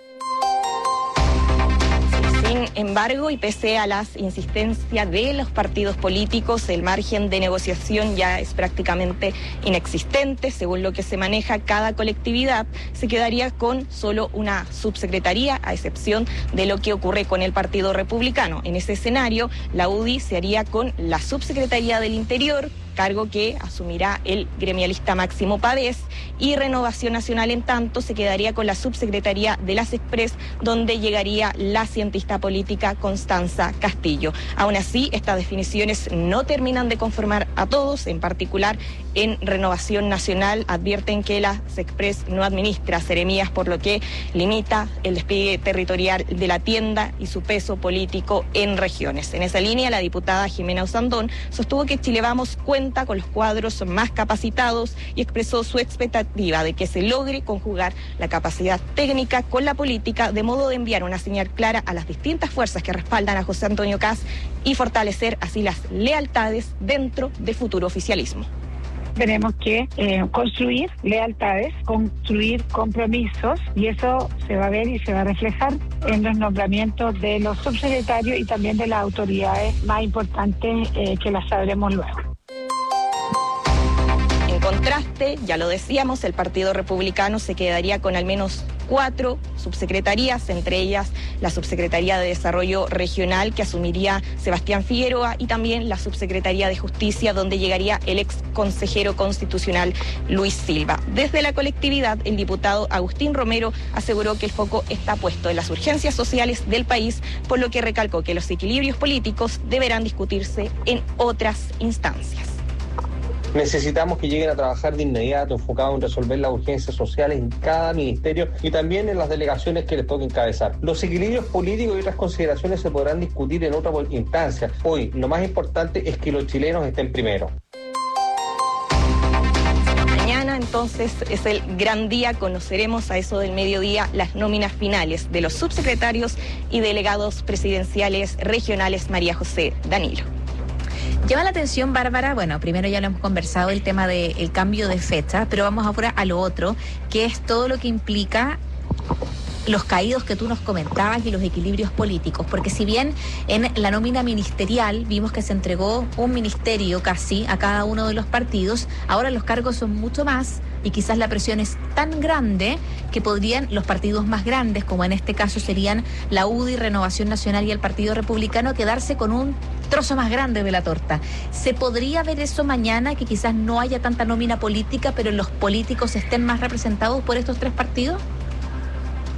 Sin embargo, y pese a las insistencias de los partidos políticos, el margen de negociación ya es prácticamente inexistente. Según lo que se maneja, cada colectividad se quedaría con solo una subsecretaría, a excepción de lo que ocurre con el Partido Republicano. En ese escenario, la UDI se haría con la subsecretaría del Interior, cargo que asumirá el gremialista Máximo Pavés, y Renovación Nacional, en tanto, se quedaría con la subsecretaría de las Express, donde llegaría la cientista política Constanza Castillo. Aún así, estas definiciones no terminan de conformar a todos. En particular, en Renovación Nacional advierten que la Express no administra seremías, por lo que limita el despliegue territorial de la tienda y su peso político en regiones. En esa línea, la diputada Jimena Usandón sostuvo que Chile Vamos cuenta con los cuadros más capacitados y expresó su expectativa de que se logre conjugar la capacidad técnica con la política, de modo de enviar una señal clara a las distintas fuerzas que respaldan a José Antonio Kast y fortalecer así las lealtades dentro del futuro oficialismo. Tenemos que construir lealtades, construir compromisos, y eso se va a ver y se va a reflejar en los nombramientos de los subsecretarios y también de las autoridades más importantes, que las sabremos luego. En contraste, ya lo decíamos, el Partido Republicano se quedaría con al menos 4 subsecretarías, entre ellas la Subsecretaría de Desarrollo Regional, que asumiría Sebastián Figueroa, y también la Subsecretaría de Justicia, donde llegaría el ex consejero constitucional Luis Silva. Desde la colectividad, el diputado Agustín Romero aseguró que el foco está puesto en las urgencias sociales del país, por lo que recalcó que los equilibrios políticos deberán discutirse en otras instancias. Necesitamos que lleguen a trabajar de inmediato, enfocados en resolver las urgencias sociales en cada ministerio y también en las delegaciones que les toque encabezar. Los equilibrios políticos y otras consideraciones se podrán discutir en otra instancia. Hoy, lo más importante es que los chilenos estén primero. Mañana, entonces, es el gran día. Conoceremos a eso del mediodía las nóminas finales de los subsecretarios y delegados presidenciales regionales. María José Danilo. Llama la atención, Bárbara, bueno, primero ya lo hemos conversado, el tema del cambio de fecha, pero vamos ahora a lo otro, que es todo lo que implica los caídos que tú nos comentabas y los equilibrios políticos, porque si bien en la nómina ministerial vimos que se entregó un ministerio casi a cada uno de los partidos, ahora los cargos son mucho más y quizás la presión es tan grande que podrían los partidos más grandes, como en este caso serían la UDI, Renovación Nacional y el Partido Republicano, quedarse con un trozo más grande de la torta. ¿Se podría ver eso mañana, que quizás no haya tanta nómina política, pero los políticos estén más representados por estos 3 partidos?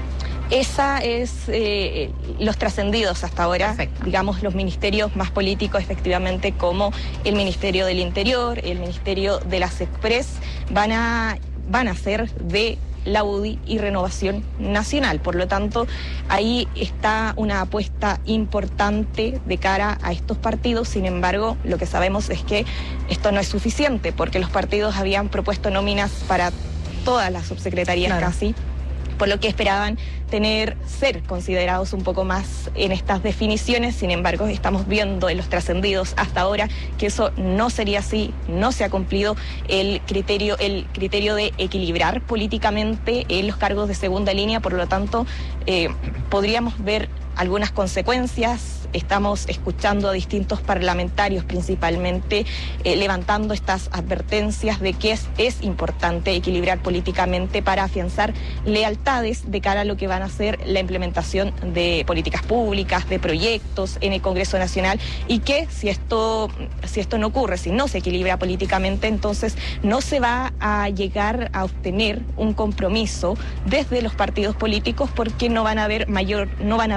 Esa es los trascendidos hasta ahora. Perfecto. Digamos, los ministerios más políticos, efectivamente, como el Ministerio del Interior, el Ministerio de las Express, van a ser de la UDI y Renovación Nacional. Por lo tanto, ahí está una apuesta importante de cara a estos partidos. Sin embargo, lo que sabemos es que esto no es suficiente, porque los partidos habían propuesto nóminas para todas las subsecretarías casi, por lo que esperaban ser considerados un poco más en estas definiciones. Sin embargo, estamos viendo en los trascendidos hasta ahora que eso no sería así, no se ha cumplido el criterio de equilibrar políticamente en los cargos de segunda línea. Por lo tanto, podríamos ver algunas consecuencias. Estamos escuchando a distintos parlamentarios principalmente levantando estas advertencias de que es importante equilibrar políticamente para afianzar lealtades de cara a lo que van a ser la implementación de políticas públicas, de proyectos en el Congreso Nacional, y que si esto no ocurre, si no se equilibra políticamente, entonces no se va a llegar a obtener un compromiso desde los partidos políticos, porque no van a haber mayor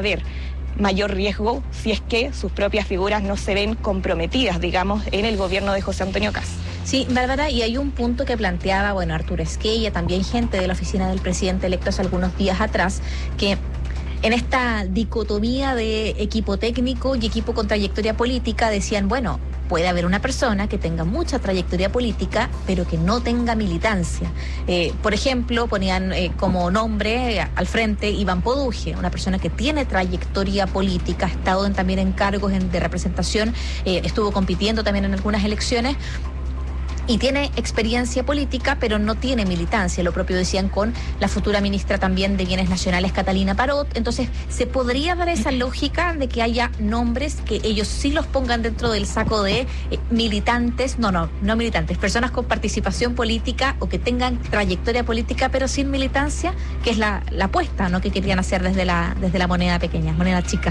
riesgo si es que sus propias figuras no se ven comprometidas, digamos, en el gobierno de José Antonio Kast. Sí, Bárbara, y hay un punto que planteaba, Arturo Esquella, también gente de la oficina del presidente electo hace algunos días atrás, que en esta dicotomía de equipo técnico y equipo con trayectoria política decían, puede haber una persona que tenga mucha trayectoria política, pero que no tenga militancia. Por ejemplo, ponían como nombre al frente Iván Poduje, una persona que tiene trayectoria política, ha estado también en cargos de representación, estuvo compitiendo también en algunas elecciones, y tiene experiencia política, pero no tiene militancia. Lo propio decían con la futura ministra también de Bienes Nacionales, Catalina Parot. Entonces, ¿se podría dar esa lógica de que haya nombres que ellos sí los pongan dentro del saco de militantes, no militantes, personas con participación política o que tengan trayectoria política, pero sin militancia, que es la apuesta, ¿no?, que querían hacer desde la moneda pequeña, moneda chica?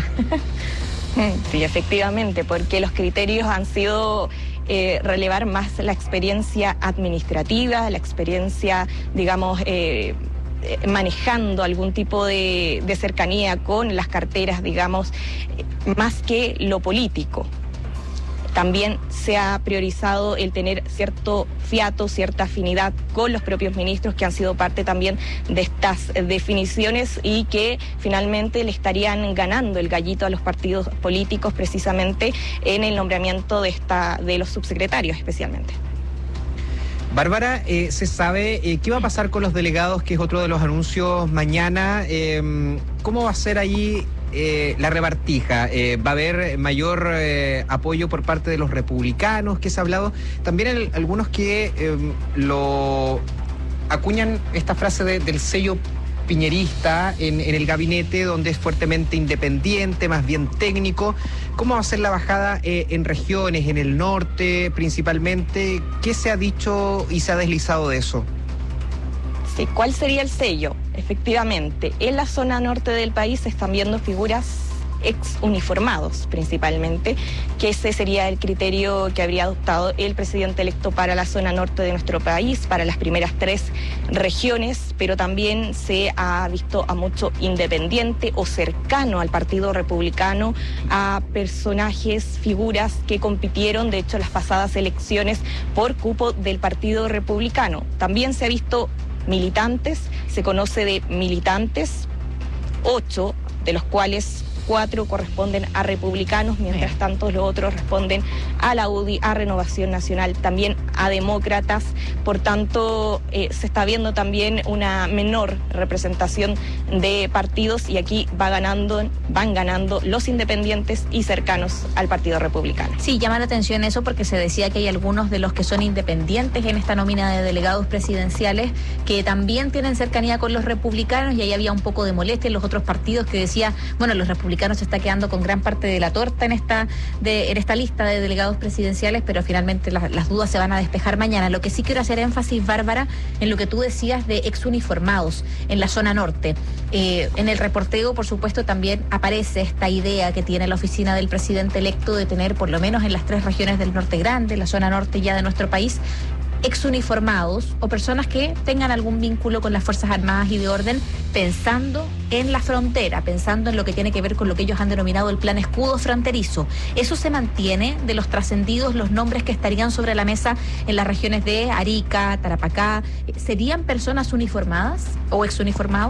Sí, efectivamente, porque los criterios han sido relevar más la experiencia administrativa, la experiencia, digamos, manejando algún tipo de cercanía con las carteras, digamos, más que lo político. También se ha priorizado el tener cierto fiato, cierta afinidad con los propios ministros que han sido parte también de estas definiciones y que finalmente le estarían ganando el gallito a los partidos políticos precisamente en el nombramiento de los subsecretarios especialmente. Bárbara, ¿se sabe qué va a pasar con los delegados, que es otro de los anuncios mañana? ¿Cómo va a ser ahí la repartija? ¿Va a haber mayor apoyo por parte de los republicanos que se ha hablado? También hay algunos que lo acuñan esta frase del sello piñerista en el gabinete, donde es fuertemente independiente, más bien técnico. ¿Cómo va a ser la bajada en regiones, en el norte principalmente? ¿Qué se ha dicho y se ha deslizado de eso? Sí, ¿cuál sería el sello? Efectivamente, en la zona norte del país se están viendo figuras ex uniformados principalmente, que ese sería el criterio que habría adoptado el presidente electo para la zona norte de nuestro país, para las primeras 3 regiones, pero también se ha visto a mucho independiente o cercano al Partido Republicano, a personajes, figuras que compitieron, de hecho, las pasadas elecciones por cupo del Partido Republicano. También se ha visto militantes, se conoce de militantes, 8, de los cuales 4 corresponden a republicanos, mientras tanto los otros responden a la UDI, a Renovación Nacional, también a demócratas. Por tanto, se está viendo también una menor representación de partidos, y aquí van ganando los independientes y cercanos al Partido Republicano. Sí, llama la atención eso, porque se decía que hay algunos de los que son independientes en esta nómina de delegados presidenciales que también tienen cercanía con los republicanos, y ahí había un poco de molestia en los otros partidos que decía, los republicanos se está quedando con gran parte de la torta en esta lista de delegados presidenciales, pero finalmente las dudas se van a despejar mañana. Lo que sí quiero hacer énfasis, Bárbara, en lo que tú decías de exuniformados en la zona norte. En el reporteo, por supuesto, también aparece esta idea que tiene la oficina del presidente electo de tener, por lo menos en las 3 regiones del norte grande, la zona norte ya de nuestro país, exuniformados o personas que tengan algún vínculo con las Fuerzas Armadas y de Orden, pensando en la frontera, pensando en lo que tiene que ver con lo que ellos han denominado el plan escudo fronterizo. ¿Eso se mantiene de los trascendidos, los nombres que estarían sobre la mesa en las regiones de Arica, Tarapacá? ¿Serían personas uniformadas o exuniformados?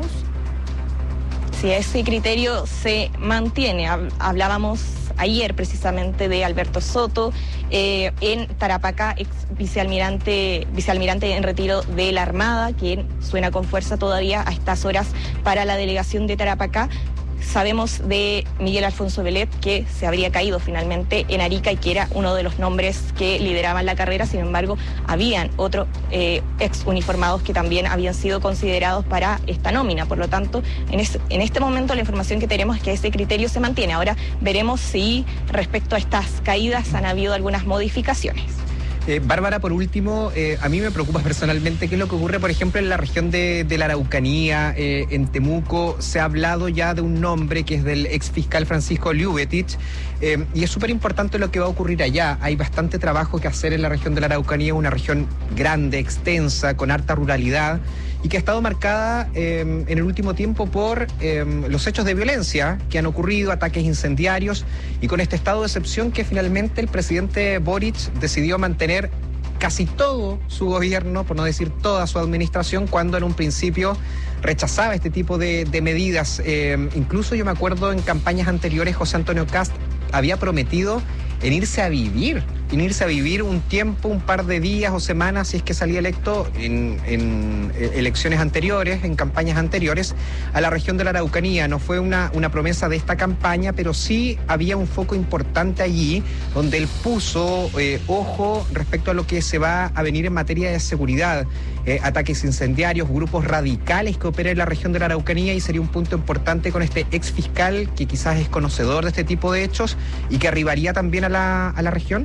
Si ese criterio se mantiene, hablábamos ayer precisamente de Alberto Soto, en Tarapacá, ex vicealmirante en retiro de la Armada, quien suena con fuerza todavía a estas horas para la delegación de Tarapacá. Sabemos de Miguel Alfonso Belet, que se habría caído finalmente en Arica y que era uno de los nombres que lideraban la carrera. Sin embargo, habían otros ex uniformados que también habían sido considerados para esta nómina. Por lo tanto, en este momento la información que tenemos es que ese criterio se mantiene. Ahora veremos si respecto a estas caídas han habido algunas modificaciones. Bárbara, por último, a mí me preocupa personalmente qué es lo que ocurre, por ejemplo, en la región de la Araucanía, en Temuco. Se ha hablado ya de un nombre que es del exfiscal Francisco Ljubetich, y es súper importante lo que va a ocurrir allá. Hay bastante trabajo que hacer en la región de la Araucanía, una región grande, extensa, con harta ruralidad, y que ha estado marcada en el último tiempo por los hechos de violencia que han ocurrido, ataques incendiarios, y con este estado de excepción que finalmente el presidente Boric decidió mantener casi todo su gobierno, por no decir toda su administración, cuando en un principio rechazaba este tipo de medidas. Incluso yo me acuerdo en campañas anteriores José Antonio Kast había prometido en irse a vivir un tiempo, un par de días o semanas, si es que salía electo en elecciones anteriores, en campañas anteriores, a la región de la Araucanía. No fue una promesa de esta campaña, pero sí había un foco importante allí, donde él puso ojo respecto a lo que se va a venir en materia de seguridad. Ataques incendiarios, grupos radicales que operan en la región de la Araucanía, y sería un punto importante con este ex fiscal que quizás es conocedor de este tipo de hechos y que arribaría también a la región.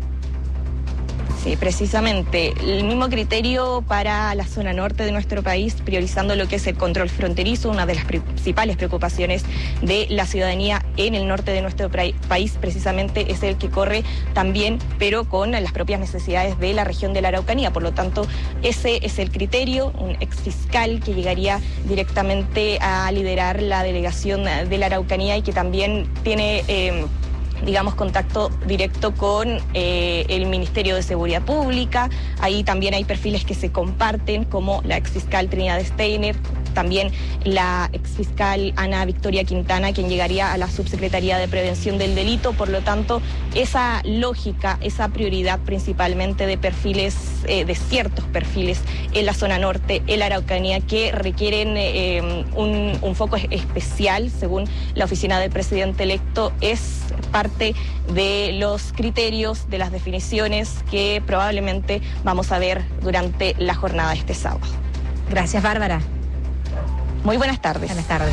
Sí, precisamente. El mismo criterio para la zona norte de nuestro país, priorizando lo que es el control fronterizo, una de las principales preocupaciones de la ciudadanía en el norte de nuestro país, precisamente es el que corre también, pero con las propias necesidades de la región de la Araucanía. Por lo tanto, ese es el criterio, un exfiscal que llegaría directamente a liderar la delegación de la Araucanía y que también tiene contacto directo con el Ministerio de Seguridad Pública. Ahí también hay perfiles que se comparten, como la exfiscal Trinidad Steiner, también la exfiscal Ana Victoria Quintana, quien llegaría a la Subsecretaría de Prevención del Delito. Por lo tanto, esa lógica, esa prioridad principalmente de perfiles, de ciertos perfiles en la zona norte, en la Araucanía, que requieren un foco especial, según la oficina del presidente electo, es parte de los criterios, de las definiciones que probablemente vamos a ver durante la jornada de este sábado. Gracias, Bárbara. Muy buenas tardes. Buenas tardes.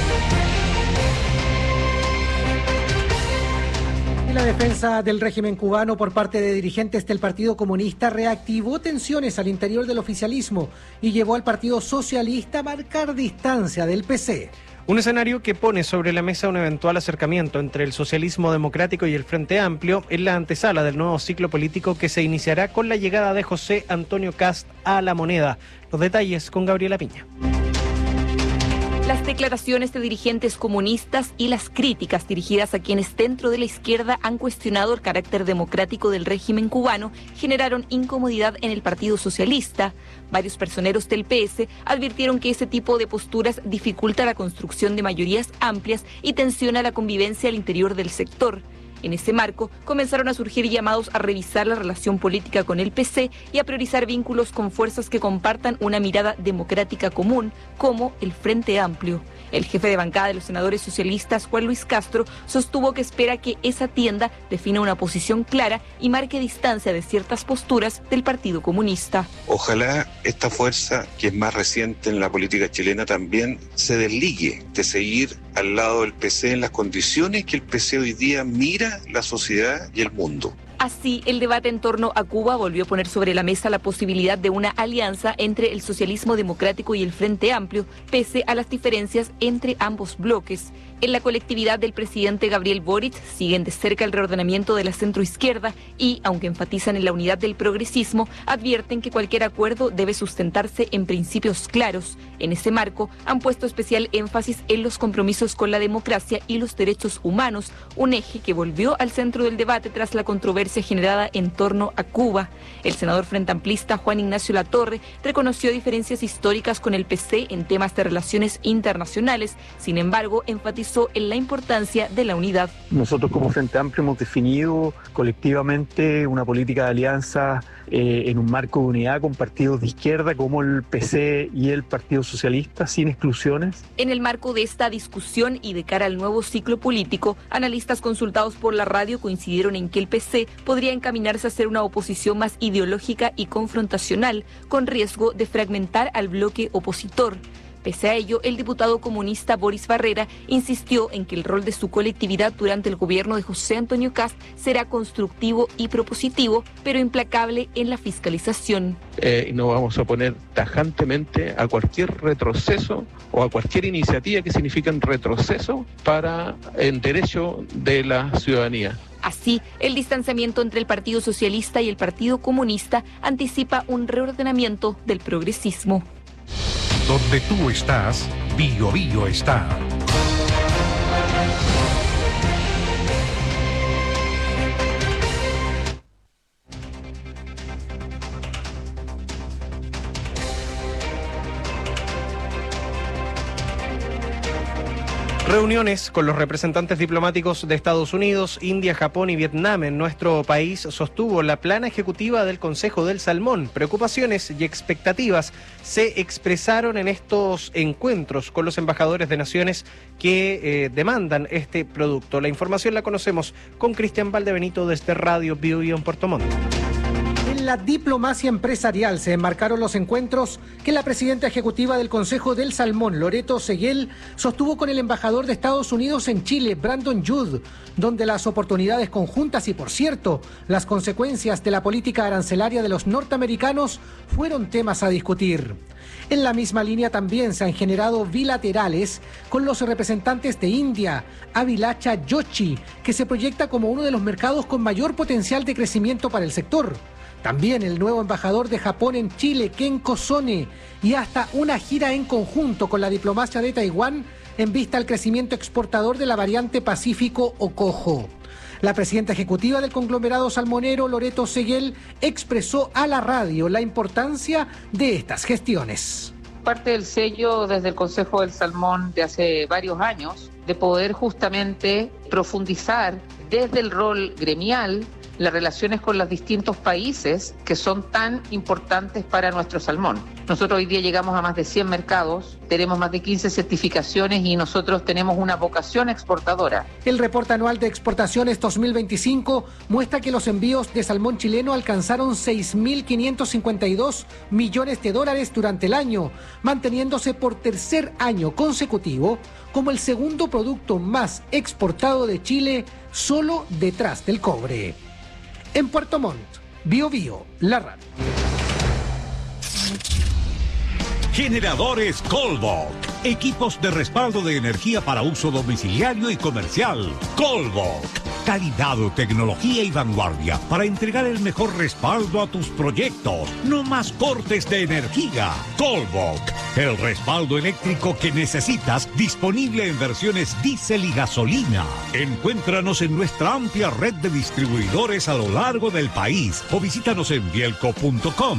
Y la defensa del régimen cubano por parte de dirigentes del Partido Comunista reactivó tensiones al interior del oficialismo y llevó al Partido Socialista a marcar distancia del PC. Un escenario que pone sobre la mesa un eventual acercamiento entre el socialismo democrático y el Frente Amplio en la antesala del nuevo ciclo político que se iniciará con la llegada de José Antonio Kast a La Moneda. Los detalles con Gabriela Piña. Las declaraciones de dirigentes comunistas y las críticas dirigidas a quienes dentro de la izquierda han cuestionado el carácter democrático del régimen cubano generaron incomodidad en el Partido Socialista. Varios personeros del PS advirtieron que ese tipo de posturas dificulta la construcción de mayorías amplias y tensiona la convivencia al interior del sector. En ese marco, comenzaron a surgir llamados a revisar la relación política con el PC y a priorizar vínculos con fuerzas que compartan una mirada democrática común, como el Frente Amplio. El jefe de bancada de los senadores socialistas, Juan Luis Castro, sostuvo que espera que esa tienda defina una posición clara y marque distancia de ciertas posturas del Partido Comunista. Ojalá esta fuerza, que es más reciente en la política chilena, también se desligue de seguir al lado del PC en las condiciones que el PC hoy día mira la sociedad y el mundo. Así, el debate en torno a Cuba volvió a poner sobre la mesa la posibilidad de una alianza entre el socialismo democrático y el Frente Amplio, pese a las diferencias entre ambos bloques. En la colectividad del presidente Gabriel Boric siguen de cerca el reordenamiento de la centroizquierda y, aunque enfatizan en la unidad del progresismo, advierten que cualquier acuerdo debe sustentarse en principios claros. En ese marco, han puesto especial énfasis en los compromisos con la democracia y los derechos humanos, un eje que volvió al centro del debate tras la controversia generada en torno a Cuba. El senador frente amplista Juan Ignacio Latorre reconoció diferencias históricas con el PC en temas de relaciones internacionales, sin embargo, enfatizó en la importancia de la unidad. Nosotros como Frente Amplio hemos definido colectivamente una política de alianza en un marco de unidad con partidos de izquierda como el PC y el Partido Socialista, sin exclusiones. En el marco de esta discusión y de cara al nuevo ciclo político, analistas consultados por la radio coincidieron en que el PC podría encaminarse a ser una oposición más ideológica y confrontacional, con riesgo de fragmentar al bloque opositor. Pese a ello, el diputado comunista Boris Barrera insistió en que el rol de su colectividad durante el gobierno de José Antonio Kast será constructivo y propositivo, pero implacable en la fiscalización. No vamos a oponer tajantemente a cualquier retroceso o a cualquier iniciativa que signifique un retroceso para el derecho de la ciudadanía. Así, el distanciamiento entre el Partido Socialista y el Partido Comunista anticipa un reordenamiento del progresismo. Donde tú estás, Bio Bio está. Reuniones con los representantes diplomáticos de Estados Unidos, India, Japón y Vietnam en nuestro país sostuvo la plana ejecutiva del Consejo del Salmón. Preocupaciones y expectativas se expresaron en estos encuentros con los embajadores de naciones que demandan este producto. La información la conocemos con Cristian Valdebenito desde Radio Bio Bio en Puerto Montt. En la diplomacia empresarial se enmarcaron los encuentros que la presidenta ejecutiva del Consejo del Salmón, Loreto Seguel, sostuvo con el embajador de Estados Unidos en Chile, Brandon Judd, donde las oportunidades conjuntas y, por cierto, las consecuencias de la política arancelaria de los norteamericanos fueron temas a discutir. En la misma línea también se han generado bilaterales con los representantes de India, Abhilasha Joshi, que se proyecta como uno de los mercados con mayor potencial de crecimiento para el sector. También el nuevo embajador de Japón en Chile, Ken Kosone, y hasta una gira en conjunto con la diplomacia de Taiwán en vista al crecimiento exportador de la variante Pacífico o Coho. La presidenta ejecutiva del conglomerado salmonero, Loreto Seguel, expresó a la radio la importancia de estas gestiones. Parte del sello desde el Consejo del Salmón de hace varios años, de poder justamente profundizar desde el rol gremial las relaciones con los distintos países que son tan importantes para nuestro salmón. Nosotros hoy día llegamos a más de 100 mercados, tenemos más de 15 certificaciones y nosotros tenemos una vocación exportadora. El reporte anual de exportaciones 2025 muestra que los envíos de salmón chileno alcanzaron 6.552 millones de dólares durante el año, manteniéndose por tercer año consecutivo como el segundo producto más exportado de Chile, solo detrás del cobre. En Puerto Montt, Bio Bio, la radio. Generadores Colbok. Equipos de respaldo de energía para uso domiciliario y comercial. Colbok. Calidad, tecnología y vanguardia para entregar el mejor respaldo a tus proyectos. No más cortes de energía. Colbok. El respaldo eléctrico que necesitas, disponible en versiones diésel y gasolina. Encuéntranos en nuestra amplia red de distribuidores a lo largo del país o visítanos en bielco.com.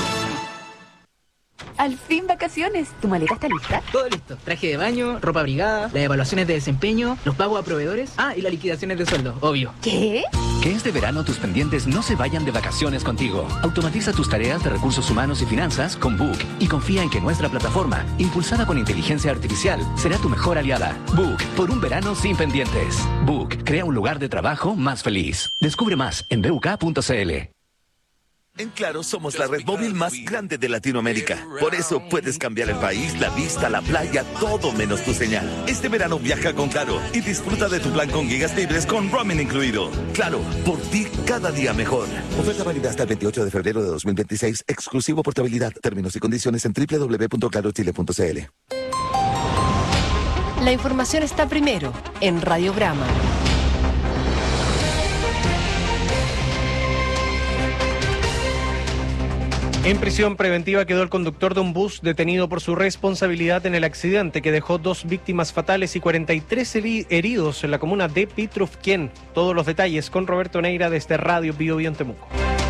Al fin vacaciones. ¿Tu maleta está lista? Todo listo. Traje de baño, ropa abrigada, las evaluaciones de desempeño, los pagos a proveedores, y las liquidaciones de sueldo, obvio. ¿Qué? Que este verano tus pendientes no se vayan de vacaciones contigo. Automatiza tus tareas de recursos humanos y finanzas con Book y confía en que nuestra plataforma, impulsada con inteligencia artificial, será tu mejor aliada. Book, por un verano sin pendientes. Book, crea un lugar de trabajo más feliz. Descubre más en buk.cl. En Claro somos la red móvil más grande de Latinoamérica. Por eso puedes cambiar el país, la vista, la playa, todo menos tu señal. Este verano viaja con Claro y disfruta de tu plan con gigas libres con roaming incluido. Claro, por ti cada día mejor. Oferta válida hasta el 28 de febrero de 2026. Exclusivo portabilidad. Términos y condiciones en www.clarochile.cl. La información está primero en Radiograma. En prisión preventiva quedó el conductor de un bus detenido por su responsabilidad en el accidente que dejó 2 víctimas fatales y 43 heridos en la comuna de Pitrufquén. Todos los detalles con Roberto Neira desde Radio Bio Bio en Temuco.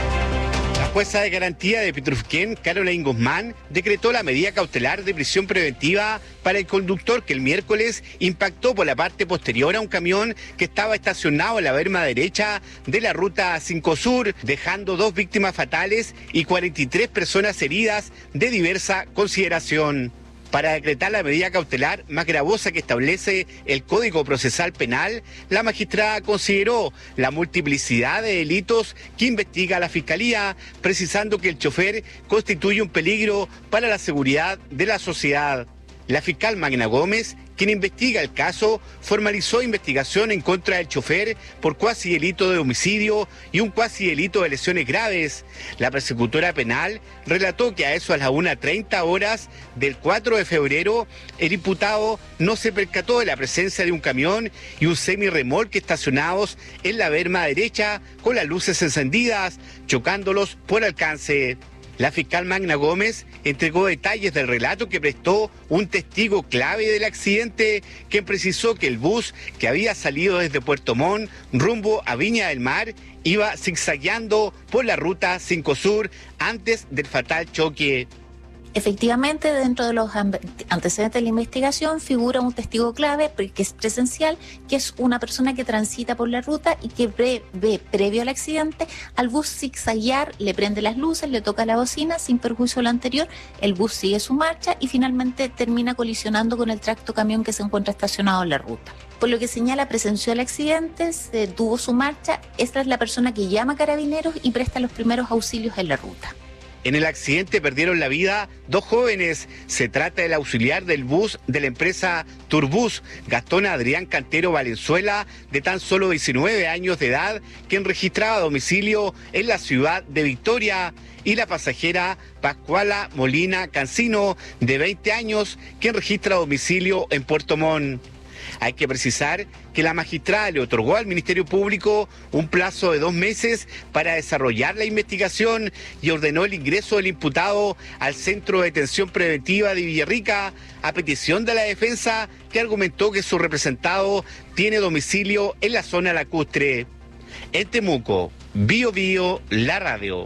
La jueza de garantía de Pitrufquén, Caroline Guzmán, decretó la medida cautelar de prisión preventiva para el conductor que el miércoles impactó por la parte posterior a un camión que estaba estacionado en la berma derecha de la ruta 5 Sur, dejando 2 víctimas fatales y 43 personas heridas de diversa consideración. Para decretar la medida cautelar más gravosa que establece el Código Procesal Penal, la magistrada consideró la multiplicidad de delitos que investiga la Fiscalía, precisando que el chofer constituye un peligro para la seguridad de la sociedad. La fiscal Magna Gómez, quien investiga el caso, formalizó investigación en contra del chofer por cuasi delito de homicidio y un cuasi delito de lesiones graves. La persecutora penal relató que a eso a las 1:30 horas del 4 de febrero, el imputado no se percató de la presencia de un camión y un semirremolque estacionados en la berma derecha con las luces encendidas, chocándolos por alcance. La fiscal Magna Gómez entregó detalles del relato que prestó un testigo clave del accidente, quien precisó que el bus que había salido desde Puerto Montt rumbo a Viña del Mar iba zigzagueando por la ruta 5 Sur antes del fatal choque. Efectivamente, dentro de los antecedentes de la investigación figura un testigo clave que es presencial, que es una persona que transita por la ruta y que ve previo al accidente al bus zigzaguear, le prende las luces, le toca la bocina sin perjuicio de lo anterior, el bus sigue su marcha y finalmente termina colisionando con el tracto camión que se encuentra estacionado en la ruta. Por lo que señala, presenció el accidente, se detuvo su marcha, esta es la persona que llama a Carabineros y presta los primeros auxilios en la ruta. En el accidente perdieron la vida 2 jóvenes. Se trata del auxiliar del bus de la empresa Turbus, Gastón Adrián Cantero Valenzuela, de tan solo 19 años de edad, quien registraba domicilio en la ciudad de Victoria, y la pasajera Pascuala Molina Cancino, de 20 años, quien registra domicilio en Puerto Montt. Hay que precisar que la magistrada le otorgó al Ministerio Público un plazo de 2 meses para desarrollar la investigación y ordenó el ingreso del imputado al Centro de Detención Preventiva de Villarrica a petición de la defensa, que argumentó que su representado tiene domicilio en la zona lacustre. En Temuco, Bio Bio, la radio.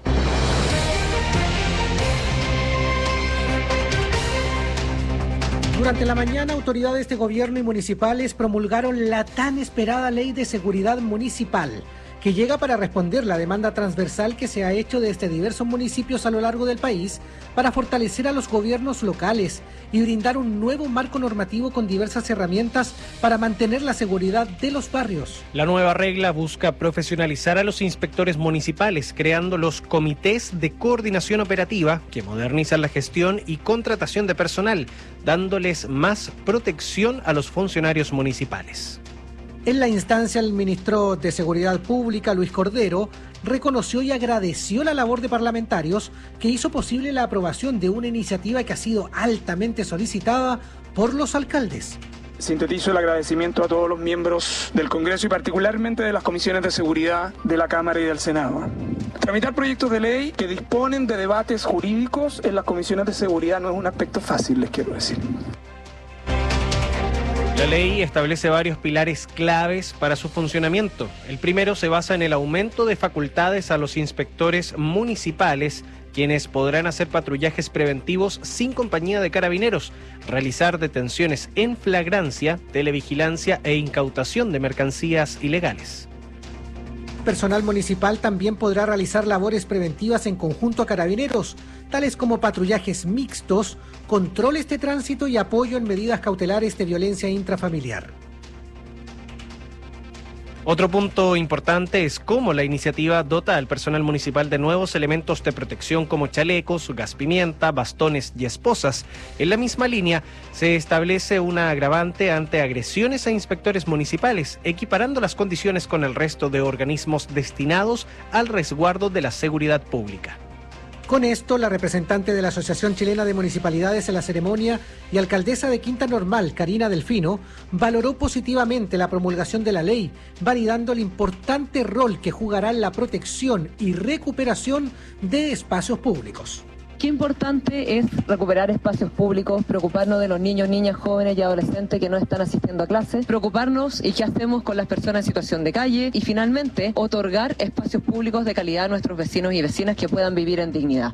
Durante la mañana, autoridades de gobierno y municipales promulgaron la tan esperada Ley de Seguridad Municipal, que llega para responder la demanda transversal que se ha hecho desde diversos municipios a lo largo del país para fortalecer a los gobiernos locales y brindar un nuevo marco normativo con diversas herramientas para mantener la seguridad de los barrios. La nueva regla busca profesionalizar a los inspectores municipales, creando los comités de coordinación operativa que modernizan la gestión y contratación de personal, dándoles más protección a los funcionarios municipales. En la instancia, el ministro de Seguridad Pública, Luis Cordero, reconoció y agradeció la labor de parlamentarios que hizo posible la aprobación de una iniciativa que ha sido altamente solicitada por los alcaldes. Sintetizo el agradecimiento a todos los miembros del Congreso y particularmente de las comisiones de seguridad de la Cámara y del Senado. Tramitar proyectos de ley que disponen de debates jurídicos en las comisiones de seguridad no es un aspecto fácil, les quiero decir. La ley establece varios pilares claves para su funcionamiento. El primero se basa en el aumento de facultades a los inspectores municipales, quienes podrán hacer patrullajes preventivos sin compañía de carabineros, realizar detenciones en flagrancia, televigilancia e incautación de mercancías ilegales. Personal municipal también podrá realizar labores preventivas en conjunto a carabineros, tales como patrullajes mixtos, controles de tránsito y apoyo en medidas cautelares de violencia intrafamiliar. Otro punto importante es cómo la iniciativa dota al personal municipal de nuevos elementos de protección como chalecos, gas pimienta, bastones y esposas. En la misma línea, se establece una agravante ante agresiones a inspectores municipales, equiparando las condiciones con el resto de organismos destinados al resguardo de la seguridad pública. Con esto, la representante de la Asociación Chilena de Municipalidades en la ceremonia y alcaldesa de Quinta Normal, Karina Delfino, valoró positivamente la promulgación de la ley, validando el importante rol que jugará en la protección y recuperación de espacios públicos. Qué importante es recuperar espacios públicos, preocuparnos de los niños, niñas, jóvenes y adolescentes que no están asistiendo a clases, preocuparnos y qué hacemos con las personas en situación de calle y finalmente otorgar espacios públicos de calidad a nuestros vecinos y vecinas que puedan vivir en dignidad.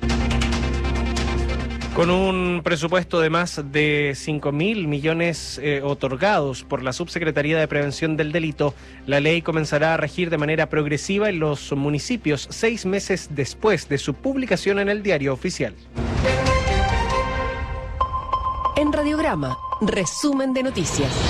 Con un presupuesto de más de 5.000 millones otorgados por la Subsecretaría de Prevención del Delito, la ley comenzará a regir de manera progresiva en los municipios 6 meses después de su publicación en el Diario Oficial. En Radiograma, resumen de noticias.